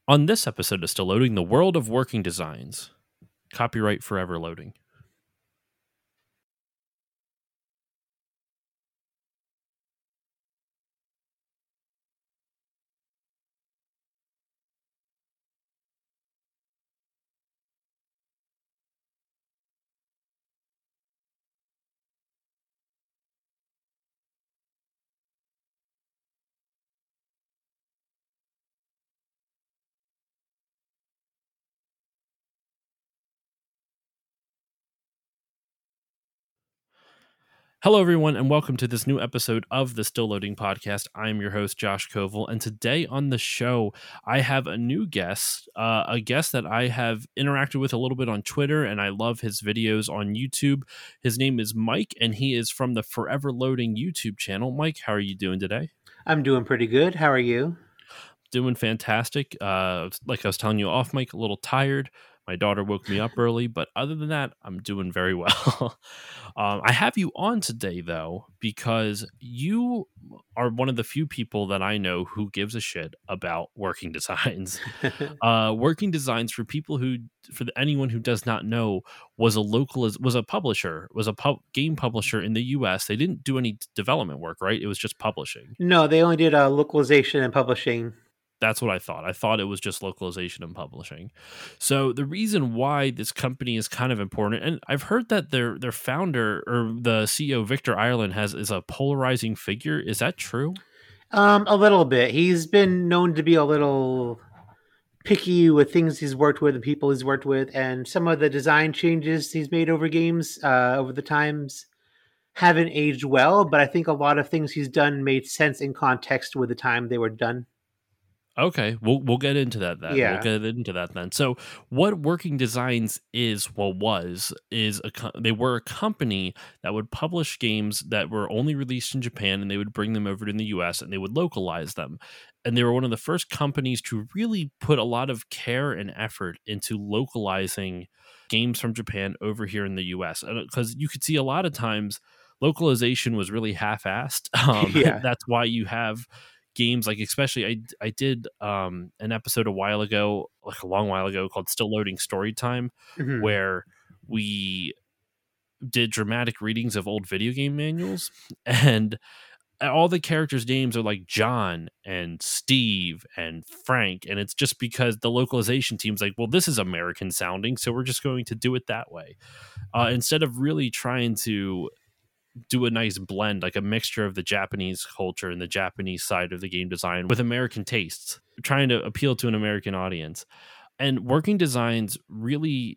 On this episode of Still Loading, the world of working designs. Copyright forever loading. Hello, everyone, and welcome to this new episode of the Still Loading podcast. I'm your host, Josh Koval, and today on the show, I have a new guest, a guest that I have interacted with a little bit on Twitter, and I love his videos on YouTube. His name is Mike, and he is from the Forever Loading YouTube channel. Mike, how are you doing today? I'm doing pretty good. How are you? Doing fantastic. Like I was telling you off mic, a little tired. My daughter woke me up early, but other than that, I'm doing very well. I have you on today, though, because you are one of the few people that I know who gives a shit about working designs. Working designs, for people who, anyone who does not know, was a publisher, was a game publisher in the U.S. They didn't do any development work, right? It was just publishing. No, they only did localization and publishing. That's what I thought. I thought it was just localization and publishing. So the reason why this company is kind of important, and I've heard that their founder, or the CEO, Victor Ireland, is a polarizing figure. Is that true? A little bit. He's been known to be a little picky with things he's worked with and people he's worked with, and some of the design changes he's made over games over the times haven't aged well. But I think a lot of things he's done made sense in context with the time they were done. Okay, we'll get into that then. We'll Yeah. get into that then. So, what Working Designs they were a company that would publish games that were only released in Japan, and they would bring them over to the US and they would localize them. And they were one of the first companies to really put a lot of care and effort into localizing games from Japan over here in the US. Because you could see a lot of times localization was really half-assed. Yeah. That's why you have games like, especially, I did an episode a while ago, like a long while ago, called Still Loading Storytime, Mhm. where we did dramatic readings of old video game manuals, and all the characters' names are like John and Steve and Frank, and it's just because the localization team's like, well, this is American sounding, so we're just going to do it that way, instead of really trying to do a nice blend, like a mixture of the Japanese culture and the Japanese side of the game design with American tastes, trying to appeal to an American audience. And Working Designs really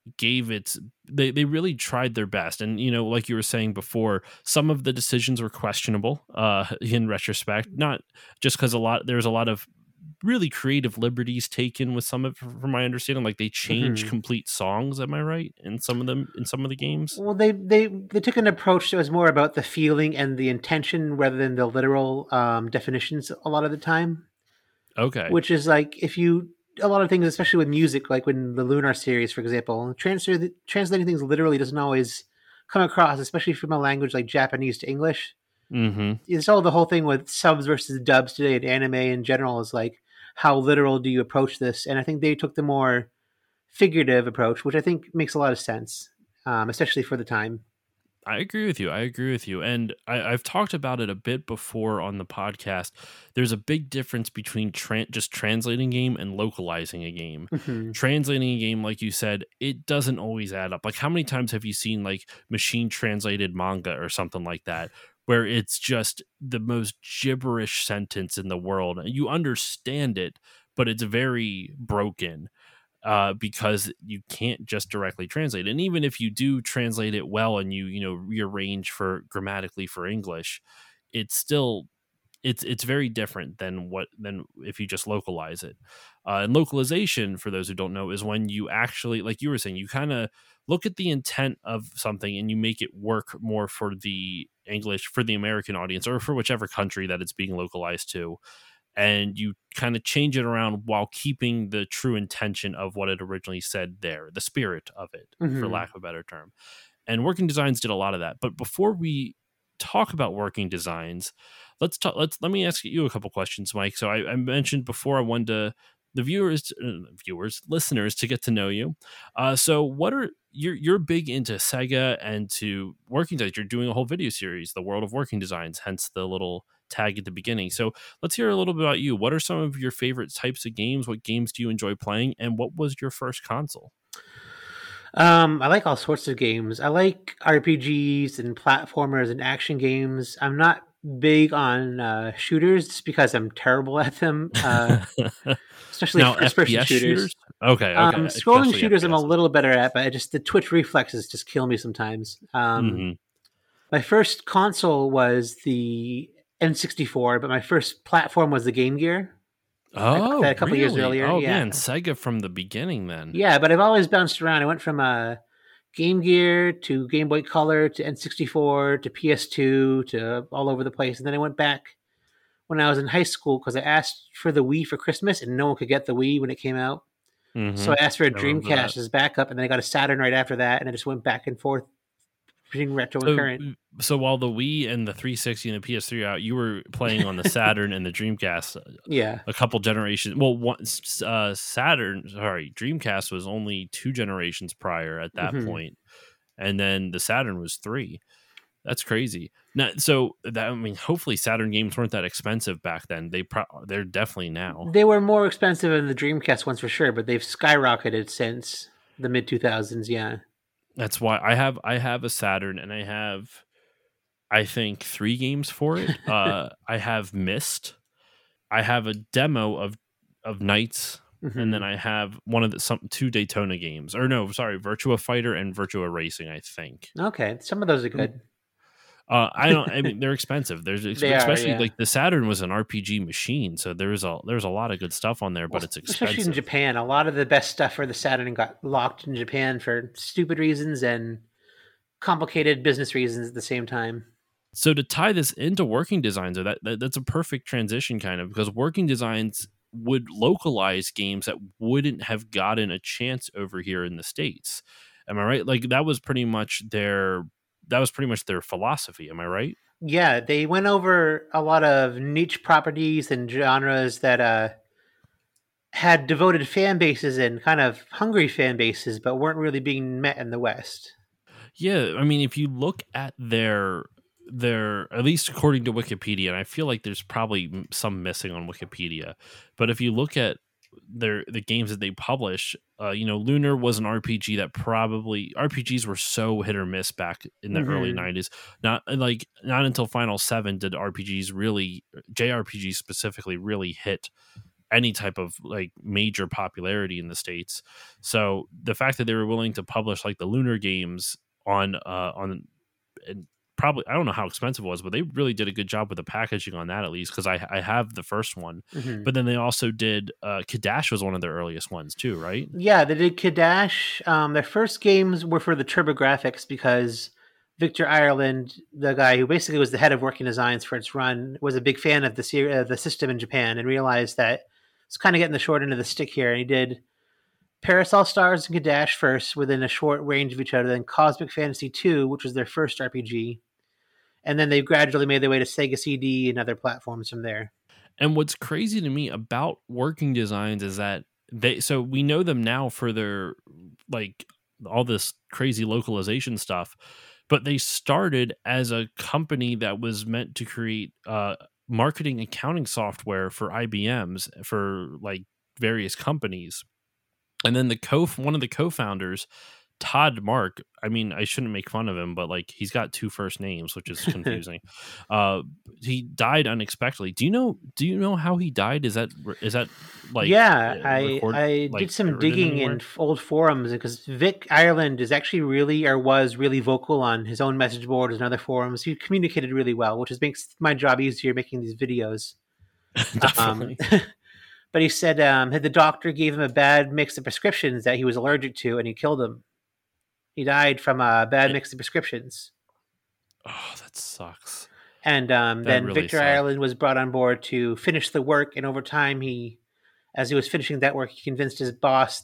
they really tried their best. And, like you were saying before, some of the decisions were questionable, in retrospect, not just because there's a lot of really creative liberties taken with some of, from my understanding, like they changed Mhm. complete songs, am I right, in some of the games? Well, they took an approach that was more about the feeling and the intention rather than the literal definitions a lot of the time. Okay. Which is like if you a lot of things, especially with music, like when the Lunar series, for example, translating things literally doesn't always come across, especially from a language like Japanese to English. Mm-hmm. It's all the whole thing with subs versus dubs today in anime in general is like how literal do you approach this? And I think they took the more figurative approach, which I think makes a lot of sense, especially for the time. I agree with you. I agree with you. And I've talked about it a bit before on the podcast. There's a big difference between just translating a game and localizing a game. Hmm. Translating a game, like you said, it doesn't always add up. Like, how many times have you seen like machine translated manga or something like that, where it's just the most gibberish sentence in the world? You understand it, but it's very broken, because you can't just directly translate. And even if you do translate it well and you rearrange for grammatically for English, it's still it's very different than if you just localize it. And localization, for those who don't know, is when you actually, like you were saying, you kind of look at the intent of something and you make it work more for the English, for the American audience, or for whichever country that it's being localized to, and you kind of change it around while keeping the true intention of what it originally said there, the spirit of it, for Hmm. lack of a better term. And Working Designs did a lot of that. But before we talk about Working Designs, let me ask you a couple questions, Mike. So I mentioned before I wanted to the listeners to get to know you. So what are you're big into Sega and to working designs. You're doing a whole video series, The World of Working Designs, hence the little tag at the beginning. So let's hear a little bit about you. What are some of your favorite types of games? What games do you enjoy playing? And what was your first console? I like all sorts of games. I like RPGs and platformers and action games. I'm not big on shooters just because I'm terrible at them, especially Now first-person FPS shooters? shooters. Okay, okay, Scrolling especially shooters, I'm a FPS. little better at, but the twitch reflexes just kill me sometimes. Mhm. My first console was the N64, but my first platform was the Game Gear. I got Oh, that a couple years really? earlier. Oh, Yeah, man, Sega from the beginning then. yeah, but I've always bounced around. I went from Game Gear to Game Boy Color to N64 to PS2 to all over the place, and then I went back when I was in high school because I asked for the Wii for Christmas, and no one could get the Wii when it came out. So Mhm. I asked for a I remember that. Dreamcast as backup, and then I got a Saturn right after that, and I just went back and forth between retro and So current. so while the Wii and the 360 and the PS3 are out, you were playing on the Saturn and the Dreamcast Yeah. a couple generations. Well, Dreamcast was only 2 generations prior at that Hmm. point, and then the Saturn was 3. That's crazy. Now, so that I mean, hopefully Saturn games weren't that expensive back then. They're definitely now. They were more expensive than the Dreamcast ones for sure, but they've skyrocketed since the mid 2000s. Yeah. That's why I have a Saturn and I have I think 3 games for it. I have Myst. I have a demo of Knights, and then Hmm. I have one of the some 2 Daytona games. Or no, sorry, Virtua Fighter and Virtua Racing, I think. Okay, some of those are good. I don't. I mean, they're expensive. They are, Especially yeah. like the Saturn was an RPG machine, so there's a lot of good stuff on there, Well, but it's especially in expensive. Japan, a lot of the best stuff for the Saturn got locked in Japan for stupid reasons and complicated business reasons at the same time. So to tie this into working designs, that's a perfect transition, kind of, because working designs would localize games that wouldn't have gotten a chance over here in the States. Am I right? Like that was pretty much their philosophy. Am I right? Yeah, they went over a lot of niche properties and genres that had devoted fan bases and kind of hungry fan bases, but weren't really being met in the West. Yeah, I mean, if you look at their at least according to Wikipedia, and I feel like there's probably some missing on Wikipedia, but if you look at the games that they publish, Lunar was an RPG that probably RPGs were so hit or miss back in the early Hmm. '90s. Not until Final Seven did RPGs really JRPGs specifically really hit any type of like major popularity in the States. So the fact that they were willing to publish like the Lunar games on and probably I don't know how expensive it was, but they really did a good job with the packaging on that, at least because I have the first one. Hmm. But then they also did Kadash was one of their earliest ones too, right? Yeah, they did Kadash. Their first games were for the TurboGrafx because Victor Ireland, the guy who basically was the head of working designs for its run, was a big fan of the system in Japan and realized that it's kind of getting the short end of the stick here. And he did Paris All Stars and Kadash first within a short range of each other, then Cosmic Fantasy 2, which was their first RPG. And then they gradually made their way to Sega CD and other platforms from there. And what's crazy to me about working designs is that we know them now for their like all this crazy localization stuff, but they started as a company that was meant to create marketing accounting software for IBM's for like various companies. And then one of the co-founders, Todd Mark, I mean, I shouldn't make fun of him, but like he's got 2 first names, which is confusing. Uh he died unexpectedly. Do you know how he died? Is that like Yeah, I record I did like some written digging in anywhere? old forums because Vic Ireland is actually really or was really vocal on his own message boards and other forums. He communicated really well, which makes my job easier making these videos. Um, Definitely. but he said the doctor gave him a bad mix of prescriptions that he was allergic to, and he killed him. He died from a bad Eh, mix of prescriptions. oh, that sucks. And That then really Victor sucks. Ireland was brought on board to finish the work, and over time, as he was finishing that work, he convinced his boss,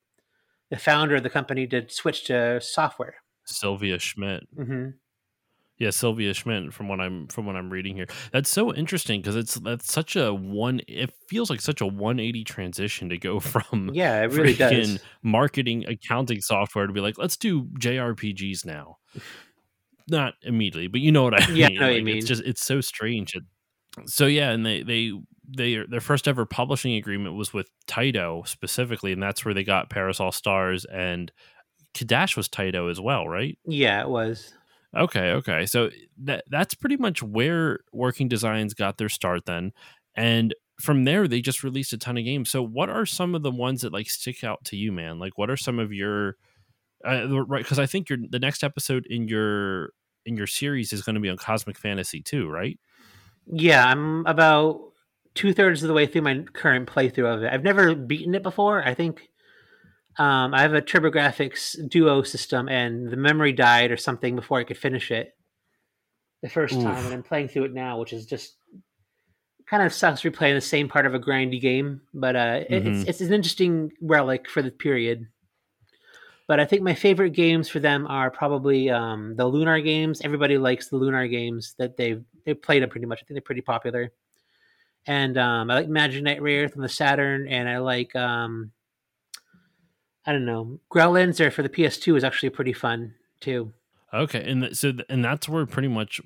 the founder of the company, to switch to software. Sylvia Schmidt. Hmm. Yeah, Sylvia Schmidt from what I'm reading here. That's so interesting because that's such a one it feels like such a 180 transition to go from Yeah, it really freaking does. marketing accounting software to be like, let's do JRPGs now. Not immediately, but you know what I Yeah, I know mean. what you Like it's mean. just it's so strange. So yeah, and their first ever publishing agreement was with Taito specifically, and that's where they got Parasol Stars, and Kadash was Taito as well, right? Yeah, it was. Okay, okay. So that's pretty much where Working Designs got their start then. And from there they just released a ton of games. So what are some of the ones that like stick out to you, man? Like what are some of your right cuz I think your the next episode in your series is going to be on Cosmic Fantasy too, right? Yeah, I'm about 2/3 of the way through my current playthrough of it. I've never beaten it before. I think I have a TurboGrafx Duo system, and the memory died or something before I could finish it the first time, and Oof. I'm playing through it now, which is just kind of sucks replaying the same part of a grindy game. But Mhm. it's an interesting relic for the period. But I think my favorite games for them are probably the Lunar games. Everybody likes the Lunar games that they've played them pretty much. I think they're pretty popular. And I like Magic Knight Rayearth on the Saturn, and I like I don't know, Growlancer for the PS2 is actually pretty fun too. Okay, and and that's where pretty much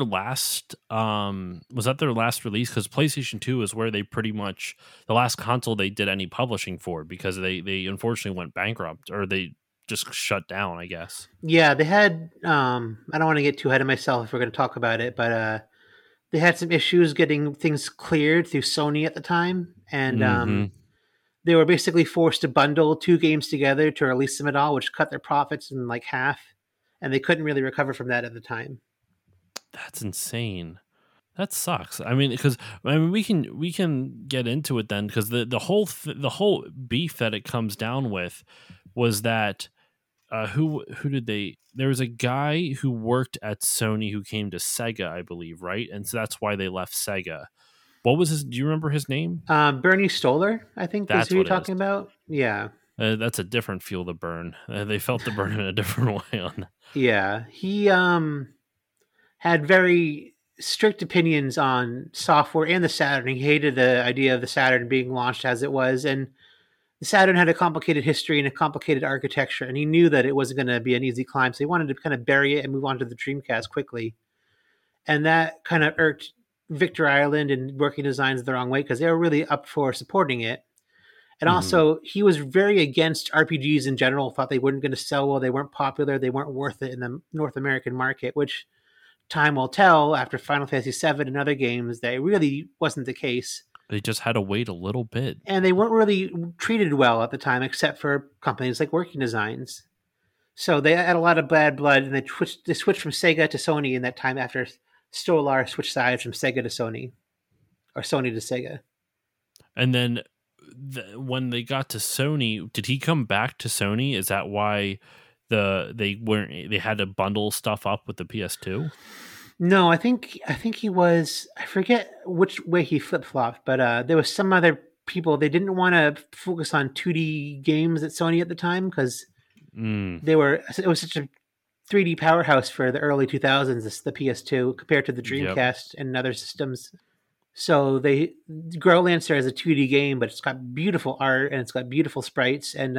was that their last release cuz PlayStation 2 is where they pretty much the last console they did any publishing for because they unfortunately went bankrupt or they just shut down, I guess. Yeah, they had I don't want to get too ahead of myself if we're going to talk about it, but they had some issues getting things cleared through Sony at the time, and Mhm. they were basically forced to bundle two games together to release them at all, which cut their profits in like half, and they couldn't really recover from that at the time. That's insane. That sucks. I mean, because I mean, we can get into it then because the whole beef that it comes down with was that who did they? There was a guy who worked at Sony who came to Sega, I believe, right? And so that's why they left Sega. What was his? Do you remember his name? Bernie Stoller, I think, is That's who you're what it is. talking about. Yeah, That's a different fuel to burn. They felt the burn in a different way on that. yeah. He had very strict opinions on software and the Saturn. He hated the idea of the Saturn being launched as it was, and the Saturn had a complicated history and a complicated architecture, and he knew that it wasn't going to be an easy climb. So he wanted to kind of bury it and move on to the Dreamcast quickly, and that kind of irked Victor Ireland and Working Designs the wrong way because they were really up for supporting it. And Mhm. also, he was very against RPGs in general. Thought they weren't going to sell well, they weren't popular, they weren't worth it in the North American market, which time will tell after Final Fantasy VII and other games that it really wasn't the case. They just had to wait a little bit. And they weren't really treated well at the time, except for companies like Working Designs. So they had a lot of bad blood, and they switched from Sega to Sony in that time after Stolar switched sides from Sega to Sony, or Sony to Sega. And then when they got to Sony, did he come back to Sony? Is that why they had to bundle stuff up with the PS2? No, I think he was. I forget which way he flip flopped, but there was some other people. They didn't want to focus on 2D games at Sony at the time because Mm, they were. It was such a 3D powerhouse for the early 2000s. The PS2 compared to the yep. Dreamcast and other systems. So they Growlancer is a 2D game, but it's got beautiful art and it's got beautiful sprites. And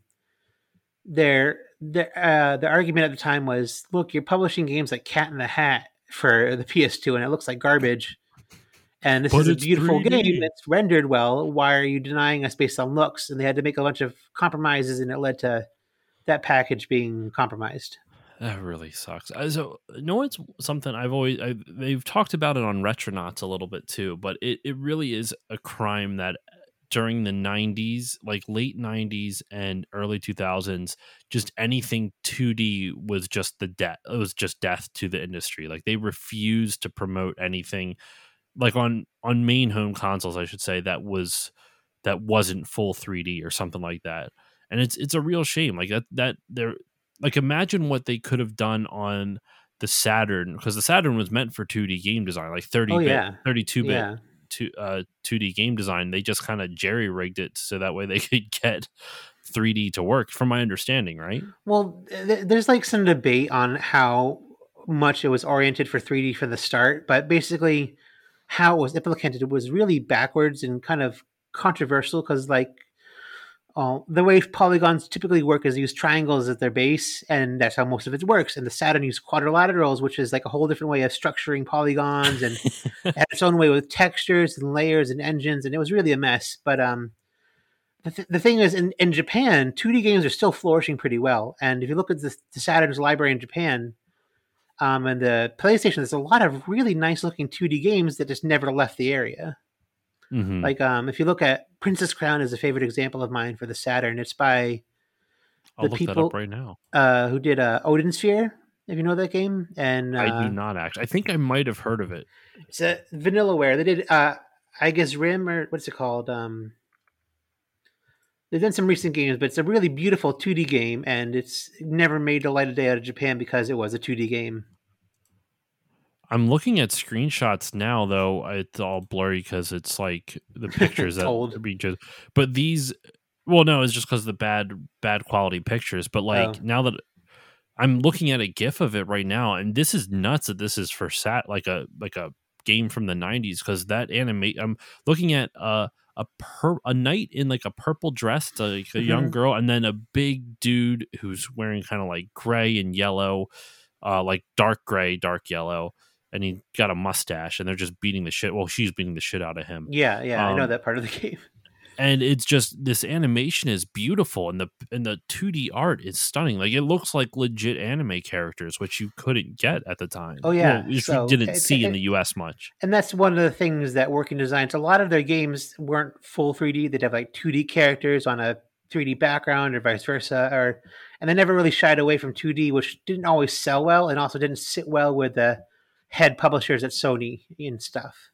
the argument at the time was, look, you're publishing games like Cat in the Hat for the PS2, and it looks like garbage. And this But is a it's beautiful game 3D. that's rendered well. Why are you denying us based on looks? And they had to make a bunch of compromises, and it led to that package being compromised. That really sucks. So, you know what's something they've talked about it on Retronauts a little bit too, but it really is a crime that during the 90s, like late 90s and early 2000s, just anything 2D was just the death. It was just death to the industry. Like they refused to promote anything like on main home consoles, I should say, that wasn't full 3D or something like that. And it's a real shame. Like that they're like imagine what they could have done on the Saturn because the Saturn was meant for 2D game design, like Oh 30-bit, yeah, 32-bit yeah. 2D game design. They just kind of jerry rigged it so that way they could get 3D to work from my understanding, right? Well, there's like some debate on how much it was oriented for 3D from the start, but basically how it was implemented was really backwards and kind of controversial because, like, the way polygons typically work is use triangles as their base, and that's how most of it works. And the Saturn used quadrilaterals, which is like a whole different way of structuring polygons, and it had its own way with textures and layers and engines, and it was really a mess. But the thing is, in Japan, 2D games are still flourishing pretty well. And if you look at the Saturn's library in Japan, and the PlayStation, there's a lot of really nice looking 2D games that just never left the area. Mm-hmm. Like, if you look at Princess Crown is a favorite example of mine for the Saturn. It's by I'll the look that up people right now. who did Odin Sphere, if you know that game. And I do not actually. I think I might have heard of it. it's a Vanillaware. They did I guess Rim, or what's it called? They've done some recent games, but it's a really beautiful 2D game, and it's never made the light of day out of Japan because it was a 2D game. I'm looking at screenshots now, though. It's all blurry because it's like the pictures that old. are being just. But these, well, no, it's just because the bad quality pictures. But like now that I'm looking at a GIF of it right now, and this is nuts that this is for like a game from the 90s, because that anime. I'm looking at a knight in like a purple dress, like a young girl, and then a big dude who's wearing kind of like gray and yellow, like dark gray, dark yellow. And he got a mustache, and they're just beating the shit. Well, she's beating the shit out of him. Yeah, I know that part of the game. And it's just, this animation is beautiful, and the 2D art is stunning. Like, it looks like legit anime characters, which you couldn't get at the time. Oh yeah, which we didn't see in the US much. And that's one of the things that Working Designs. A lot of their games weren't full 3D. They'd have like 2D characters on a 3D background, or vice versa, and they never really shied away from 2D, which didn't always sell well, and also didn't sit well with the head publishers at Sony and stuff.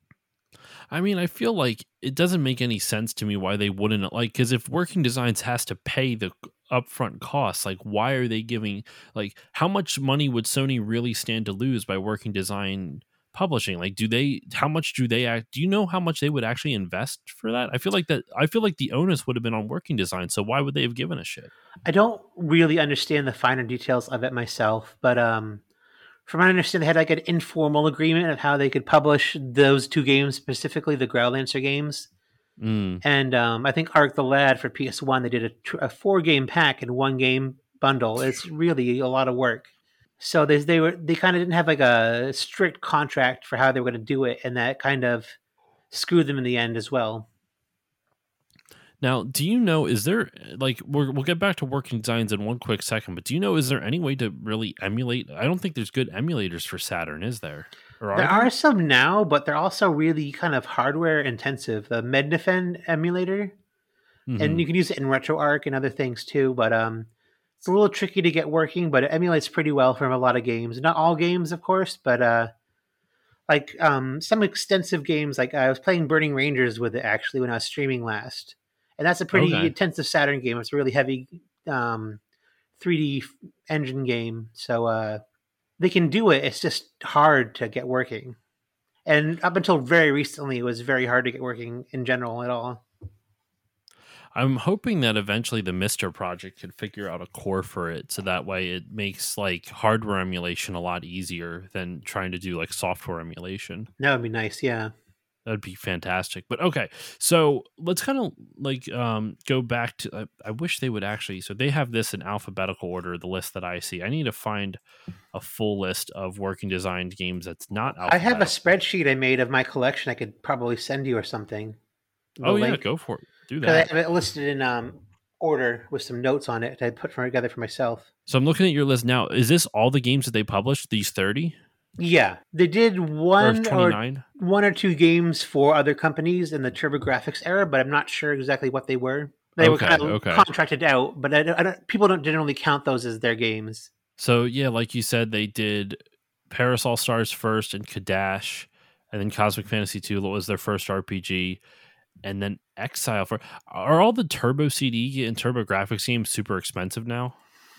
I mean, I feel like it doesn't make any sense to me why they wouldn't, like, because if Working Designs has to pay the upfront costs, like, why are they giving, like, how much money would Sony really stand to lose by Working Design publishing? Like, do you know how much they would actually invest for that? I feel like the onus would have been on Working Design, so why would they have given a shit? I don't really understand the finer details of it myself, but from what I understand, they had like an informal agreement of how they could publish those two games, specifically the Groundlancer games. And I think Arc the Lad for PS1, they did a 4-game pack and 1-game bundle. It's really a lot of work. So they kind of didn't have like a strict contract for how they were going to do it, and that kind of screwed them in the end as well. Now, do you know, is there, like, we'll get back to Working Designs in one quick second, but do you know, is there any way to really emulate? I don't think there's good emulators for Saturn, is there? There are some now, but they're also really kind of hardware intensive. The Mednafen emulator, and you can use it in RetroArch and other things too, but it's a little tricky to get working, but it emulates pretty well from a lot of games. Not all games, of course, but like some extensive games. Like I was playing Burning Rangers with it actually when I was streaming last. And that's a pretty intensive Saturn game. It's a really heavy 3D engine game. So they can do it. It's just hard to get working. And up until very recently, it was very hard to get working in general at all. I'm hoping that eventually the Mister project could figure out a core for it, so that way it makes like hardware emulation a lot easier than trying to do like software emulation. That would be nice, yeah. That'd be fantastic. But okay, so let's kind of like go back to. I wish they would actually. So they have this in alphabetical order. The list that I see. I need to find a full list of Working Designed games that's not alphabetical. I have a spreadsheet I made of my collection. I could probably send you or something. Yeah, go for it. Do that. I have it listed in order with some notes on it that I put together for myself. So I'm looking at your list now. Is this all the games that they published? These 30? Yeah, they did one or two games for other companies in the TurboGrafx era, but I'm not sure exactly what they were. They were kind of contracted out, but people don't generally count those as their games. So yeah, like you said, they did Paris All Stars first and Kadash, and then Cosmic Fantasy 2 was their first RPG, and then Exile. Are all the Turbo CD and TurboGrafx games super expensive now?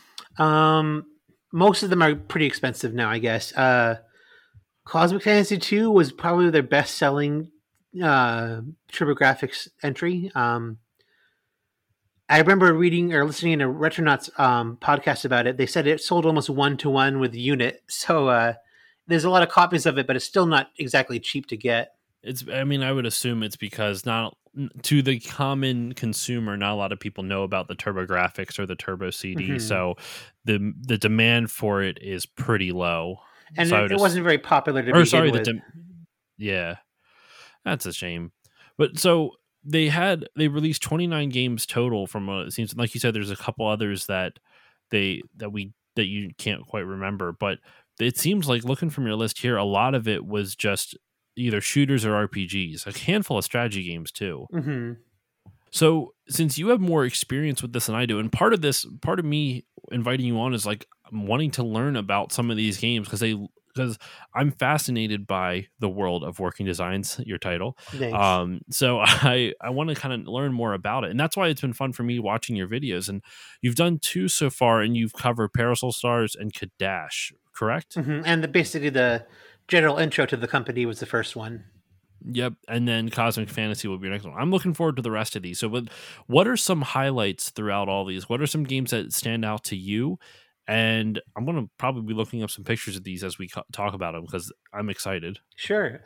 Most of them are pretty expensive now, I guess. Cosmic Fantasy 2 was probably their best-selling TurboGrafx entry. I remember reading or listening to Retronauts podcast about it. They said it sold almost 1-to-1 with the unit. So there's a lot of copies of it, but it's still not exactly cheap to get. I mean, I would assume it's because not to the common consumer, not a lot of people know about the TurboGrafx or the Turbo CD, Mm-hmm. so the demand for it is pretty low. And So I it, would it wasn't very popular to or begin sorry, with. yeah, that's a shame. But so they released 29 games total from what it seems like. You said there's a couple others that that you can't quite remember, but it seems like looking from your list here, a lot of it was just either shooters or RPGs, a handful of strategy games too. Mm-hmm. So, since you have more experience with this than I do, and part of me inviting you on is like I'm wanting to learn about some of these games because I'm fascinated by the world of working designs. Your title, Thanks. so I want to kind of learn more about it, and that's why it's been fun for me watching your videos. And you've done two so far, and you've covered Parasol Stars and Kadash, correct? Mm-hmm. And basically the general intro to the company was the first one. Yep, and then Cosmic Fantasy will be your next one. I'm looking forward to the rest of these. So, what are some highlights throughout all these? What are some games that stand out to you? And I'm going to probably be looking up some pictures of these as we talk about them because I'm excited. Sure.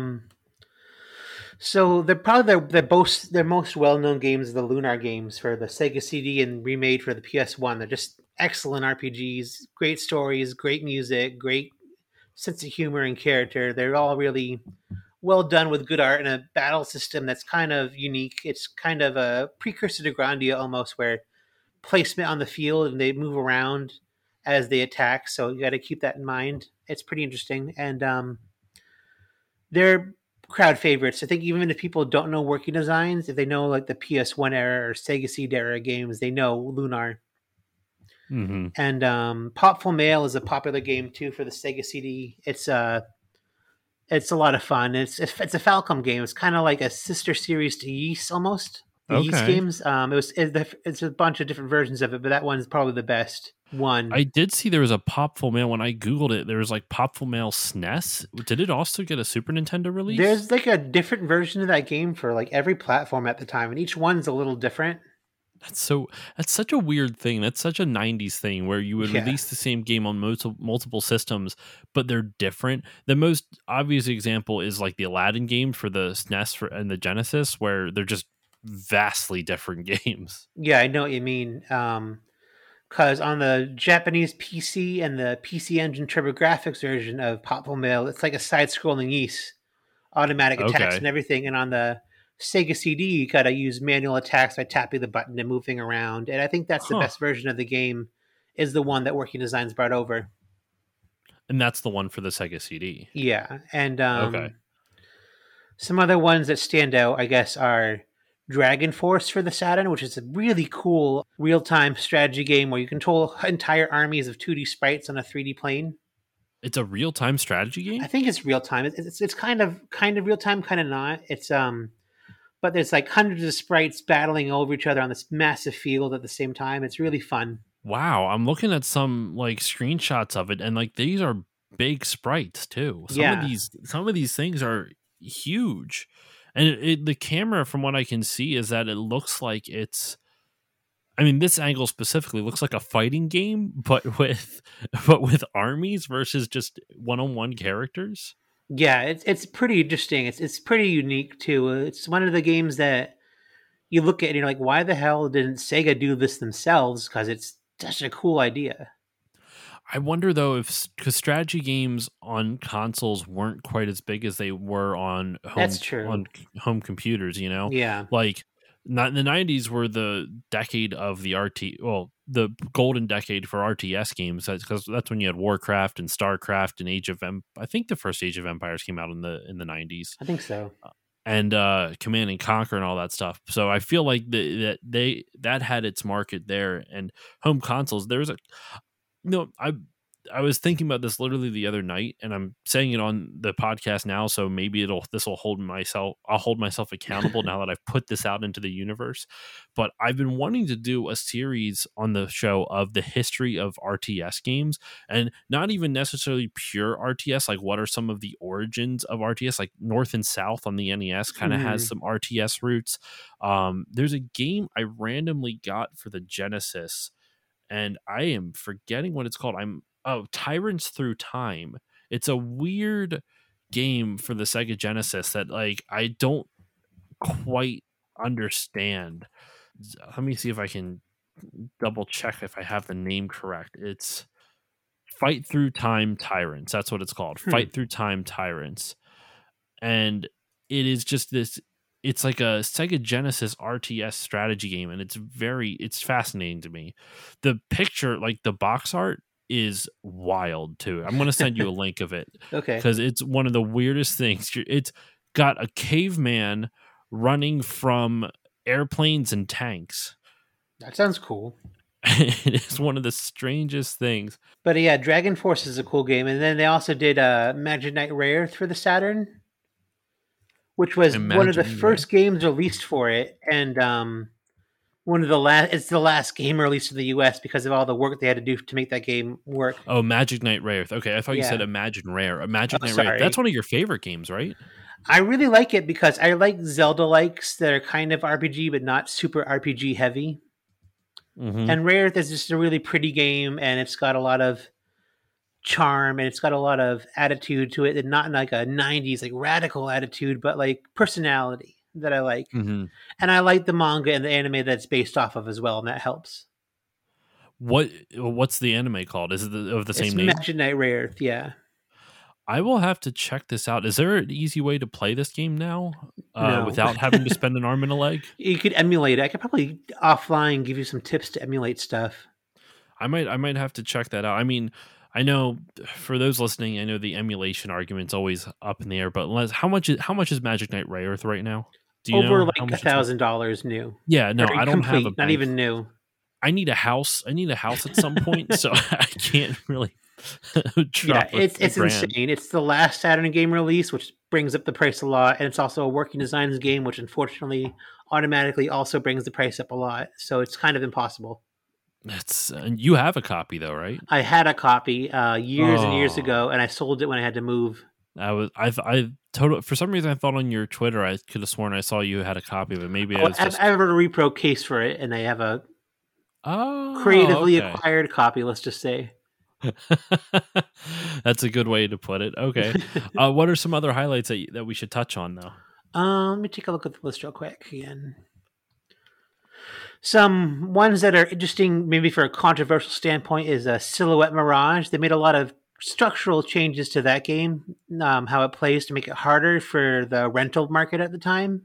So they're probably their most well known games, the Lunar games for the Sega CD and remade for the PS1. They're just excellent RPGs, great stories, great music, great sense of humor and character. They're all really well done with good art and a battle system that's kind of unique. It's kind of a precursor to Grandia almost, where placement on the field and they move around as they attack. So you got to keep that in mind. It's pretty interesting, and they're crowd favorites. I think even if people don't know working designs, if they know like the PS1 era or Sega CD era games, they know Lunar. Mm-hmm. And Popful Mail is a popular game too for the Sega CD. It's a lot of fun. It's a Falcom game. It's kind of like a sister series to Yeast almost. The Yeast Okay. games. It's a bunch of different versions of it, but that one's probably the best one. I did see there was a Popful Mail when I Googled it. There was like Popful Mail SNES. Did it also get a Super Nintendo release? There's like a different version of that game for like every platform at the time, and each one's a little different. That's such a weird thing. That's such a 90s thing where you would Yeah. release the same game on multiple systems, but they're different. The most obvious example is like the Aladdin game for the SNES and the Genesis, where they're just vastly different games. Yeah, I know what you mean. Because on the Japanese PC and the PC Engine TurboGrafx version of Popful Mail, it's like a side-scrolling Yeast, automatic attacks Okay. and everything. And on the Sega CD, you gotta use manual attacks by tapping the button and moving around. And I think that's the Huh. best version of the game. Is the one that Working Designs brought over. And that's the one for the Sega CD. Yeah, and Okay. some other ones that stand out, I guess, are Dragon Force for the Saturn, which is a really cool real-time strategy game where you control entire armies of 2D sprites on a 3D plane. It's a real-time strategy I game? think it's real time. It's kind of real time, kind of not. It's but there's like hundreds of sprites battling over each other on this massive field at the same time. It's really fun. Wow, I'm looking at some like screenshots of it and like these are big sprites too. Yeah, Some of these things are huge. And the camera from what I can see is that it looks like it's I mean this angle specifically looks like a fighting game but with but with armies versus just one-on-one characters. yeah. It's pretty interesting. It's pretty unique too. It's one of the games that you look at and you're like, why the hell didn't Sega do this themselves? Because it's such a cool idea. I wonder though if cuz strategy games on consoles weren't quite as big as they were That's true. home computers, you know? Yeah, Like not the 90s were the decade of the the golden decade for RTS games cuz that's when you had Warcraft and StarCraft and I think the first Age of Empires came out in the 90s I think so. and Command and Conquer and all that stuff. So I feel like that had its market there and home consoles there's a no, I was thinking about this literally the other night, and I'm saying it on the podcast now, so maybe this will I'll hold myself accountable now that I've put this out into the universe. But I've been wanting to do a series on the show of the history of RTS games, and not even necessarily pure RTS, like what are some of the origins of RTS, like North and South on the NES kind of has some RTS roots. There's a game I randomly got for the Genesis, and I am forgetting what it's called. Tyrants Through Time. It's a weird game for the Sega Genesis that like I don't quite understand. Let me see if I can double check if I have the name correct. It's Fight Through Time Tyrants. That's what it's called. Fight Through Time Tyrants. And it is just this, it's like a Sega Genesis RTS strategy game, and it's fascinating to me. The picture, like the box art, is wild too. I'm going to send you a link of it. Okay. Because it's one of the weirdest things. It's got a caveman running from airplanes and tanks. That sounds cool. It is one of the strangest things. But yeah, Dragon Force is a cool game. And then they also did Magic Knight Rayearth for the Saturn, which was one of the first games released for it. And it's the last game released in the US because of all the work they had to do to make that game work. Oh, Magic Knight Rayearth. Okay, I thought you said Imagine Rare. Imagine Knight Rayearth. That's one of your favorite games, right? I really like it because I like Zelda-likes that are kind of RPG but not super RPG heavy. Mm-hmm. And Rayearth is just a really pretty game, and it's got a lot of charm and it's got a lot of attitude to it, and not like a 90s like radical attitude, but like personality that I like. Mm-hmm. And I like the manga and the anime that's based off of as well, and that helps. What's the anime called? Is it of the same name? Magic Knight Rayearth, yeah. I will have to check this out. Is there an easy way to play this game now without having to spend an arm and a leg? You could emulate it. I could probably offline give you some tips to emulate stuff. I might have to check that out. I mean, I know for those listening, I know the emulation argument's always up in the air, but how much is Magic Knight Rayearth right now? Do you know like $1,000 new? Yeah, no, I don't have a bank. Not even new. I need a house. I need a house at some point, so I can't really. It's insane. It's the last Saturn game release, which brings up the price a lot, and it's also a Working Designs game, which unfortunately automatically also brings the price up a lot. So it's kind of impossible. You have a copy though, right? I had a copy years and years ago, and I sold it when I had to move. For some reason I thought on your Twitter I could have sworn I saw you had a copy of it. Maybe I have a repro case for it, and I have a creatively acquired copy. Let's just say. That's a good way to put it. Okay. What are some other highlights that we should touch on though? Let me take a look at the list real quick again. Some ones that are interesting, maybe for a controversial standpoint, is a Silhouette Mirage. They made a lot of structural changes to that game, how it plays to make it harder for the rental market at the time.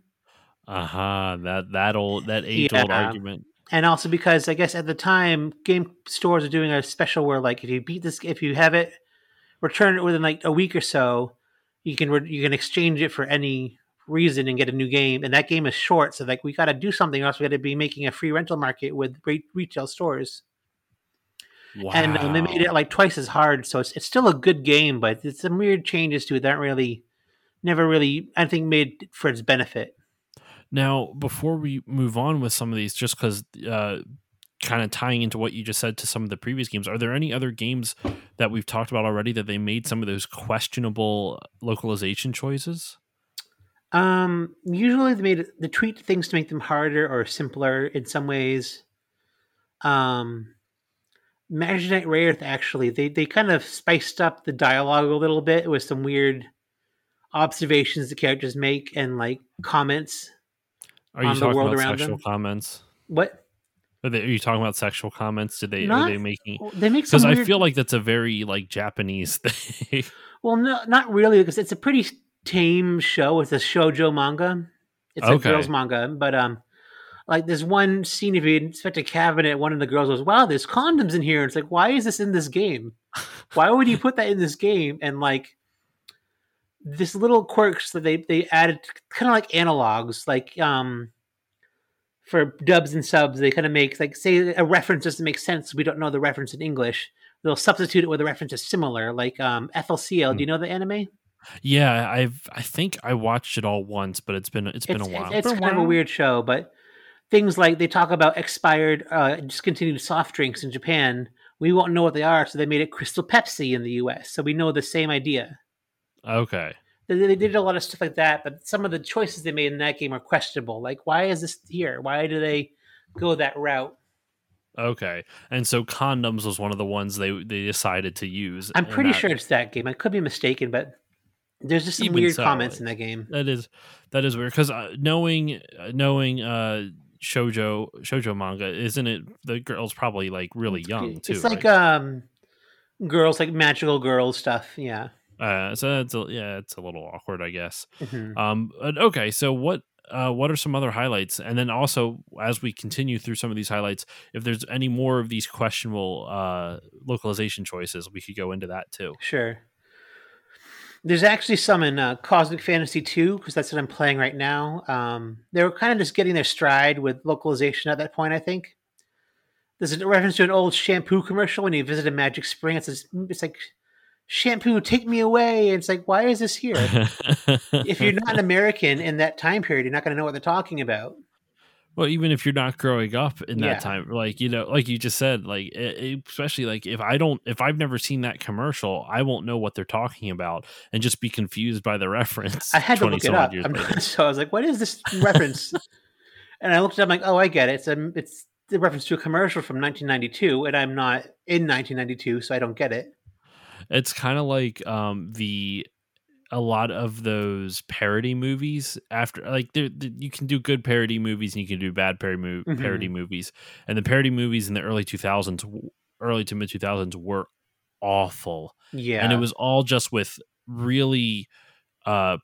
That age-old argument. And also because I guess at the time, game stores are doing a special where like if you have it, return it within like a week or so, you can exchange it for any reason and get a new game. And that game is short, so like we got to do something else. We got to be making a free rental market with retail stores. Wow. And they made it like twice as hard, so it's still a good game, but it's some weird changes to it that never really I think made for its benefit. Now, before we move on with some of these, just because kind of tying into what you just said to some of the previous games, are there any other games that we've talked about already that they made some of those questionable localization choices? Usually they tweak things to make them harder or simpler in some ways. Magic Knight Rayearth, actually, they kind of spiced up the dialogue a little bit with some weird observations the characters make and like comments. Are you talking about sexual comments? What? Are you talking about sexual comments? Are they making? They make some because I feel like that's a very like Japanese thing. Well, no, not really, because it's a pretty tame show. It's a shoujo manga. It's a girls manga, but like there's one scene if you inspect a cabinet, one of the girls goes, "Wow, there's condoms in here." It's like, why is this in this game? Why would you put that in this game? And like this little quirks that they added, kind of like analogs, like for dubs and subs, they kind of make like say a reference doesn't make sense. We don't know the reference in English. they'll substitute it with a reference that's similar, like FLCL. Do Mm. you know the anime? Yeah, I think I watched it all once, but it's been a while. It's Been a kind of a while. weird show, but things like they talk about expired, discontinued soft drinks in Japan. We won't know what they are, so they made it Crystal Pepsi in the U.S. So we know the same idea. Okay. They did a lot of stuff like that, but some of the choices they made in that game are questionable. Like, why is this here? Why do they go that route? Okay. And so condoms was one of the ones they decided to use, I'm and pretty that sure it's that game. I could be mistaken, but there's just some even weird so, comments in that game. that is weird because knowing shoujo manga, isn't it? The girl's probably like really young too, It's like right? girls, like magical girls stuff. Yeah. So it's a little awkward, I guess. Hmm. But okay, so what are some other highlights? And then also, as we continue through some of these highlights, if there's any more of these questionable localization choices, we could go into that too. Sure. There's actually some in Cosmic Fantasy 2, because that's what I'm playing right now. They were kind of just getting their stride with localization at that point, I think. There's a reference to an old shampoo commercial when you visit a magic spring. It's like, shampoo, take me away. And it's like, why is this here? If you're not an American in that time period, you're not going to know what they're talking about. Well, even if you're not growing up in that Yeah. time, like like you just said, like especially like if I've never seen that commercial, I won't know what they're talking about and just be confused by the I reference had to 20 look it some odd up. years later. So I was like, what is this reference? And I looked it up, I'm like, oh, I get it. It's the reference to a commercial from 1992, and I'm not in 1992, so I don't get it. It's kind of like the a lot of those parody movies after like you can do good parody movies and you can do bad parody Hmm. movies, and the parody movies in the early 2000s, early to mid 2000s, were awful, and it Yeah. was all just with really uh,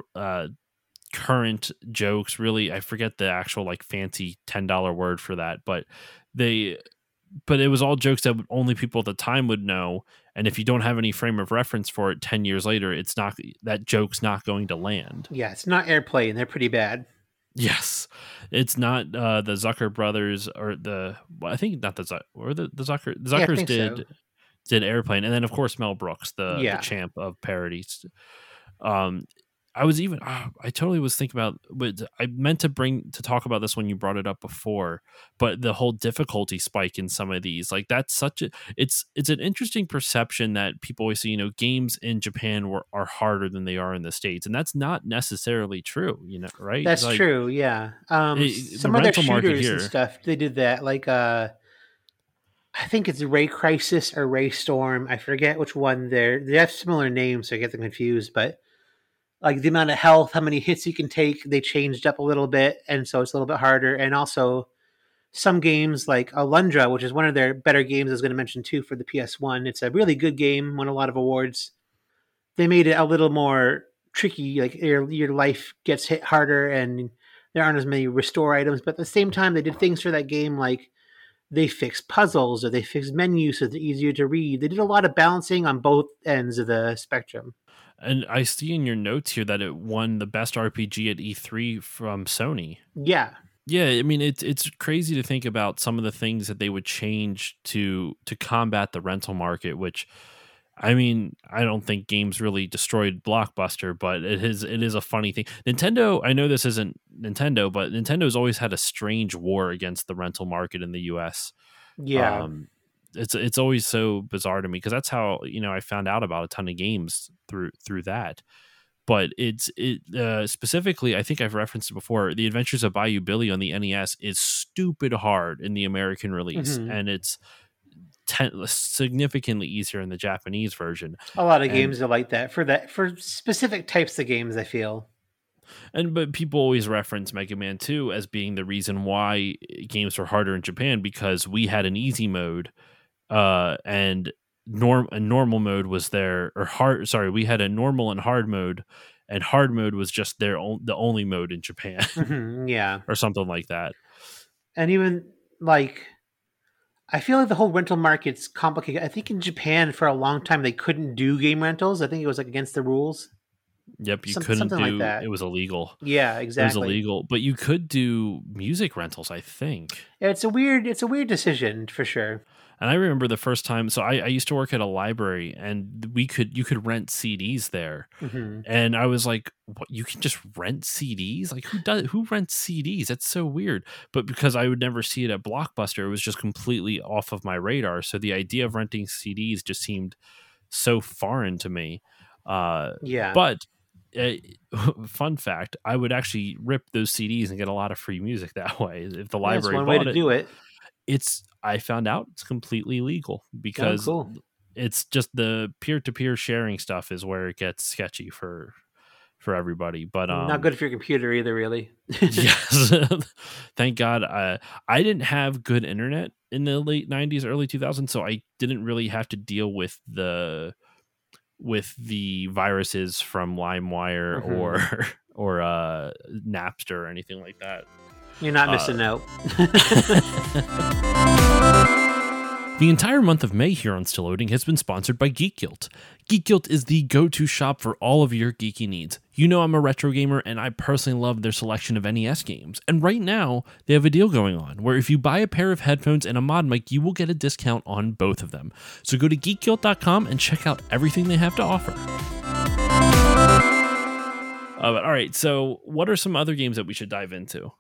current jokes. Really, I forget the actual like fancy $10 word for that, they but it was all jokes that only people at the time would know. And if you don't have any frame of reference for it 10 years later, it's not that joke's not going to land. Yeah, it's not Airplane. They're pretty bad. Yes, it's not the Zucker brothers or I think not the Yeah, I Zuckers think so. did Airplane, and then of course Mel Brooks, the Yeah. champ of parodies. Um, I was even I totally was thinking about I meant to talk about this when you brought it up before, but the whole difficulty spike in some of these, like that's such a it's an interesting perception that people always say, games in Japan are harder than they are in the States, and that's not necessarily true, right? That's Like true. Yeah. the Some of their rental market shooters and here. stuff, they did that. Like, I think it's Ray Crisis or Ray Storm. I forget which one. They have similar names, so I get them confused. But like the amount of health, how many hits you can take, they changed up a little bit, and so it's a little bit harder. And also some games like Alundra, which is one of their better games, I was going to mention too for the PS1. It's a really good game, won a lot of awards. They made it a little more tricky. Like your life gets hit harder, and there aren't as many restore items. But at the same time, they did things for that game like they fixed puzzles or they fixed menus so they're easier to read. They did a lot of balancing on both ends of the spectrum. And I see in your notes here that it won the best RPG at E3 from Sony. Yeah. Yeah, I mean it's crazy to think about some of the things that they would change to combat the rental market, which I mean, I don't think games really destroyed Blockbuster, but it is a funny thing. Nintendo, I know this isn't Nintendo, but Nintendo's always had a strange war against the rental market in the US. Yeah. Um it's always so bizarre to me because that's how, I found out about a ton of games through that. But specifically, I think I've referenced it before. The Adventures of Bayou Billy on the NES is stupid hard in the American release, Hmm. and it's significantly easier in the Japanese version. A lot of And games are like that for specific types of games, I feel. but people always reference Mega Man 2 as being the reason why games were harder in Japan because we had an easy mode, and a normal mode was there, or hard. Sorry, we had a normal and hard mode was just the only mode in Japan, Hmm. Yeah. or something like that. And even like I feel like the whole rental market's complicated. I think in Japan for a long time they couldn't do game rentals. I think it was like against the rules. Yep, you couldn't Something like do it that. was illegal. Yeah, It was exactly. illegal, but you could do music rentals, I think. Yeah, it's a weird decision for sure. And I remember the first time, so I used to work at a library and you could rent CDs there. Hmm. And I was like, "What? You can just rent CDs? Like who rents CDs? That's so weird." But because I would never see it at Blockbuster, it was just completely off of my radar. So the idea of renting CDs just seemed so foreign to me. Uh, Yeah, but uh, fun fact, I would actually rip those CDs and get a lot of free music that way. If the that's library one way to bought it, do it. I found out it's completely legal Oh, because cool. it's just the peer-to-peer sharing stuff is where it gets sketchy for everybody. But Not good for your computer either, really. yes, thank God I didn't have good internet in the late 90s, early 2000s, so I didn't really have to deal with the viruses from LimeWire Hmm. or Napster or anything like that. You're not Uh, missing out. The entire month of May here on Still Loading has been sponsored by Geek Guilt. Geek Guilt is the go-to shop for all of your geeky needs. You know I'm a retro gamer, and I personally love their selection of NES games. And right now, they have a deal going on, where if you buy a pair of headphones and a mod mic, you will get a discount on both of them. So go to geekguilt.com and check out everything they have to offer. But all right, so what are some other games that we should dive into?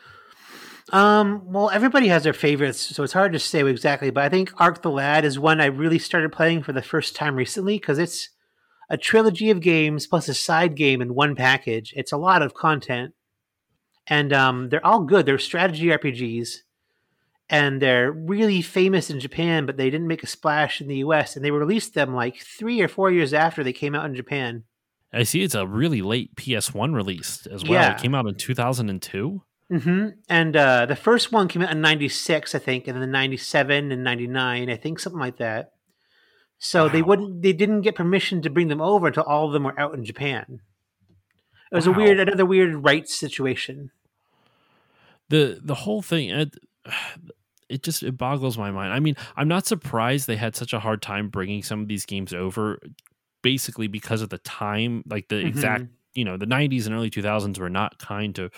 Well, everybody has their favorites, so it's hard to say exactly. But I think Ark the Lad is one I really started playing for the first time recently because it's a trilogy of games plus a side game in one package. It's a lot of content, and they're all good. They're strategy RPGs, and they're really famous in Japan, but they didn't make a splash in the US. And they released them like 3 or 4 years after they came out in Japan. I see it's a really late PS1 release as well. It Yeah. came out in 2002. And the first one came out in '96, I think, and then '97 and '99, I think, something like that. So Wow. they didn't get permission to bring them over until all of them were out in Japan. It was Wow. another weird rights situation. The whole thing it boggles my mind. I mean, I'm not surprised they had such a hard time bringing some of these games over basically because of the time, like the exact, Hmm. the 90s and early 2000s were not kind to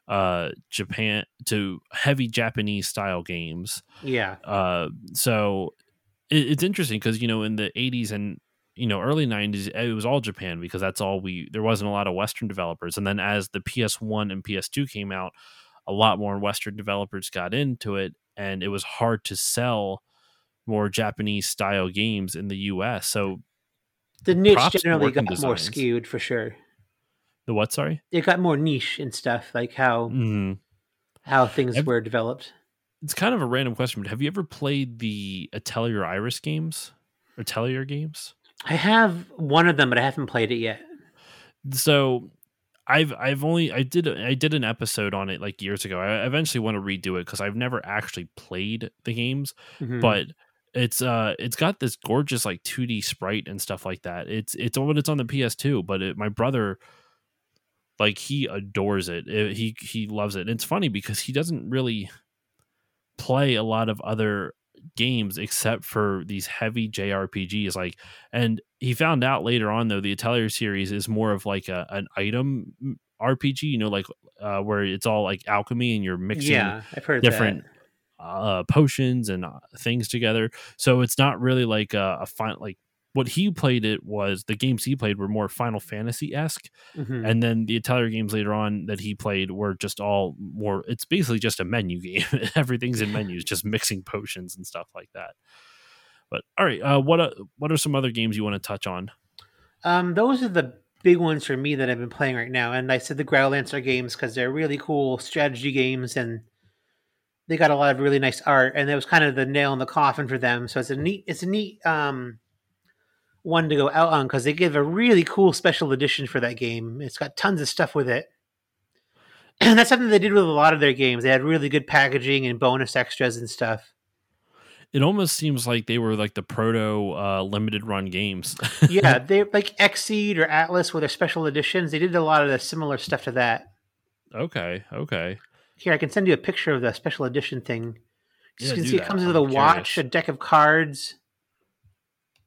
Japan to heavy Japanese style games. Yeah. So it's interesting because in the 80s and early 90s it was all Japan because that's all there wasn't a lot of Western developers, and then as the PS1 and PS2 came out, a lot more Western developers got into it, and it was hard to sell more Japanese style games in the US. So The niche props to generally Working got more Designs. skewed for sure. The what? Sorry. It got more niche and stuff, like how things were developed. It's kind of a random question, but have you ever played the Atelier Iris games? Atelier games? I have one of them, but I haven't played it yet. So I've only I did an episode on it like years ago. I eventually want to redo it because I've never actually played the games, Hmm. but it's got this gorgeous like 2D sprite and stuff like that. It's on the PS2, but my brother, like, he adores it. He loves it. And it's funny because he doesn't really play a lot of other games except for these heavy JRPGs, like, and he found out later on though the Atelier series is more of like an item RPG, like where it's all like alchemy and you're mixing Yeah, I've heard that. different potions and things together. So it's not really like a fine, like what he played, it was the games he played were more Final Fantasy esque, Hmm. and then the Atelier games later on that he played were just all more. It's basically just a menu game. Everything's in menus, just mixing potions and stuff like that. But all right, what are some other games you want to touch on? Those are the big ones for me that I've been playing right now. And I said the Growlancer games because they're really cool strategy games and they got a lot of really nice art. And that was kind of the nail in the coffin for them. So it's a neat one to go out on because they give a really cool special edition for that game. It's got tons of stuff with it. And that's something they did with a lot of their games. They had really good packaging and bonus extras and stuff. It almost seems like they were like the proto limited run games. Yeah, they like Xseed or Atlas with their special editions. They did a lot of the similar stuff to that. Okay. Here, I can send you a picture of the special edition thing. Just Yeah, you can do see it that. comes with I'm a watch, curious. a deck of cards.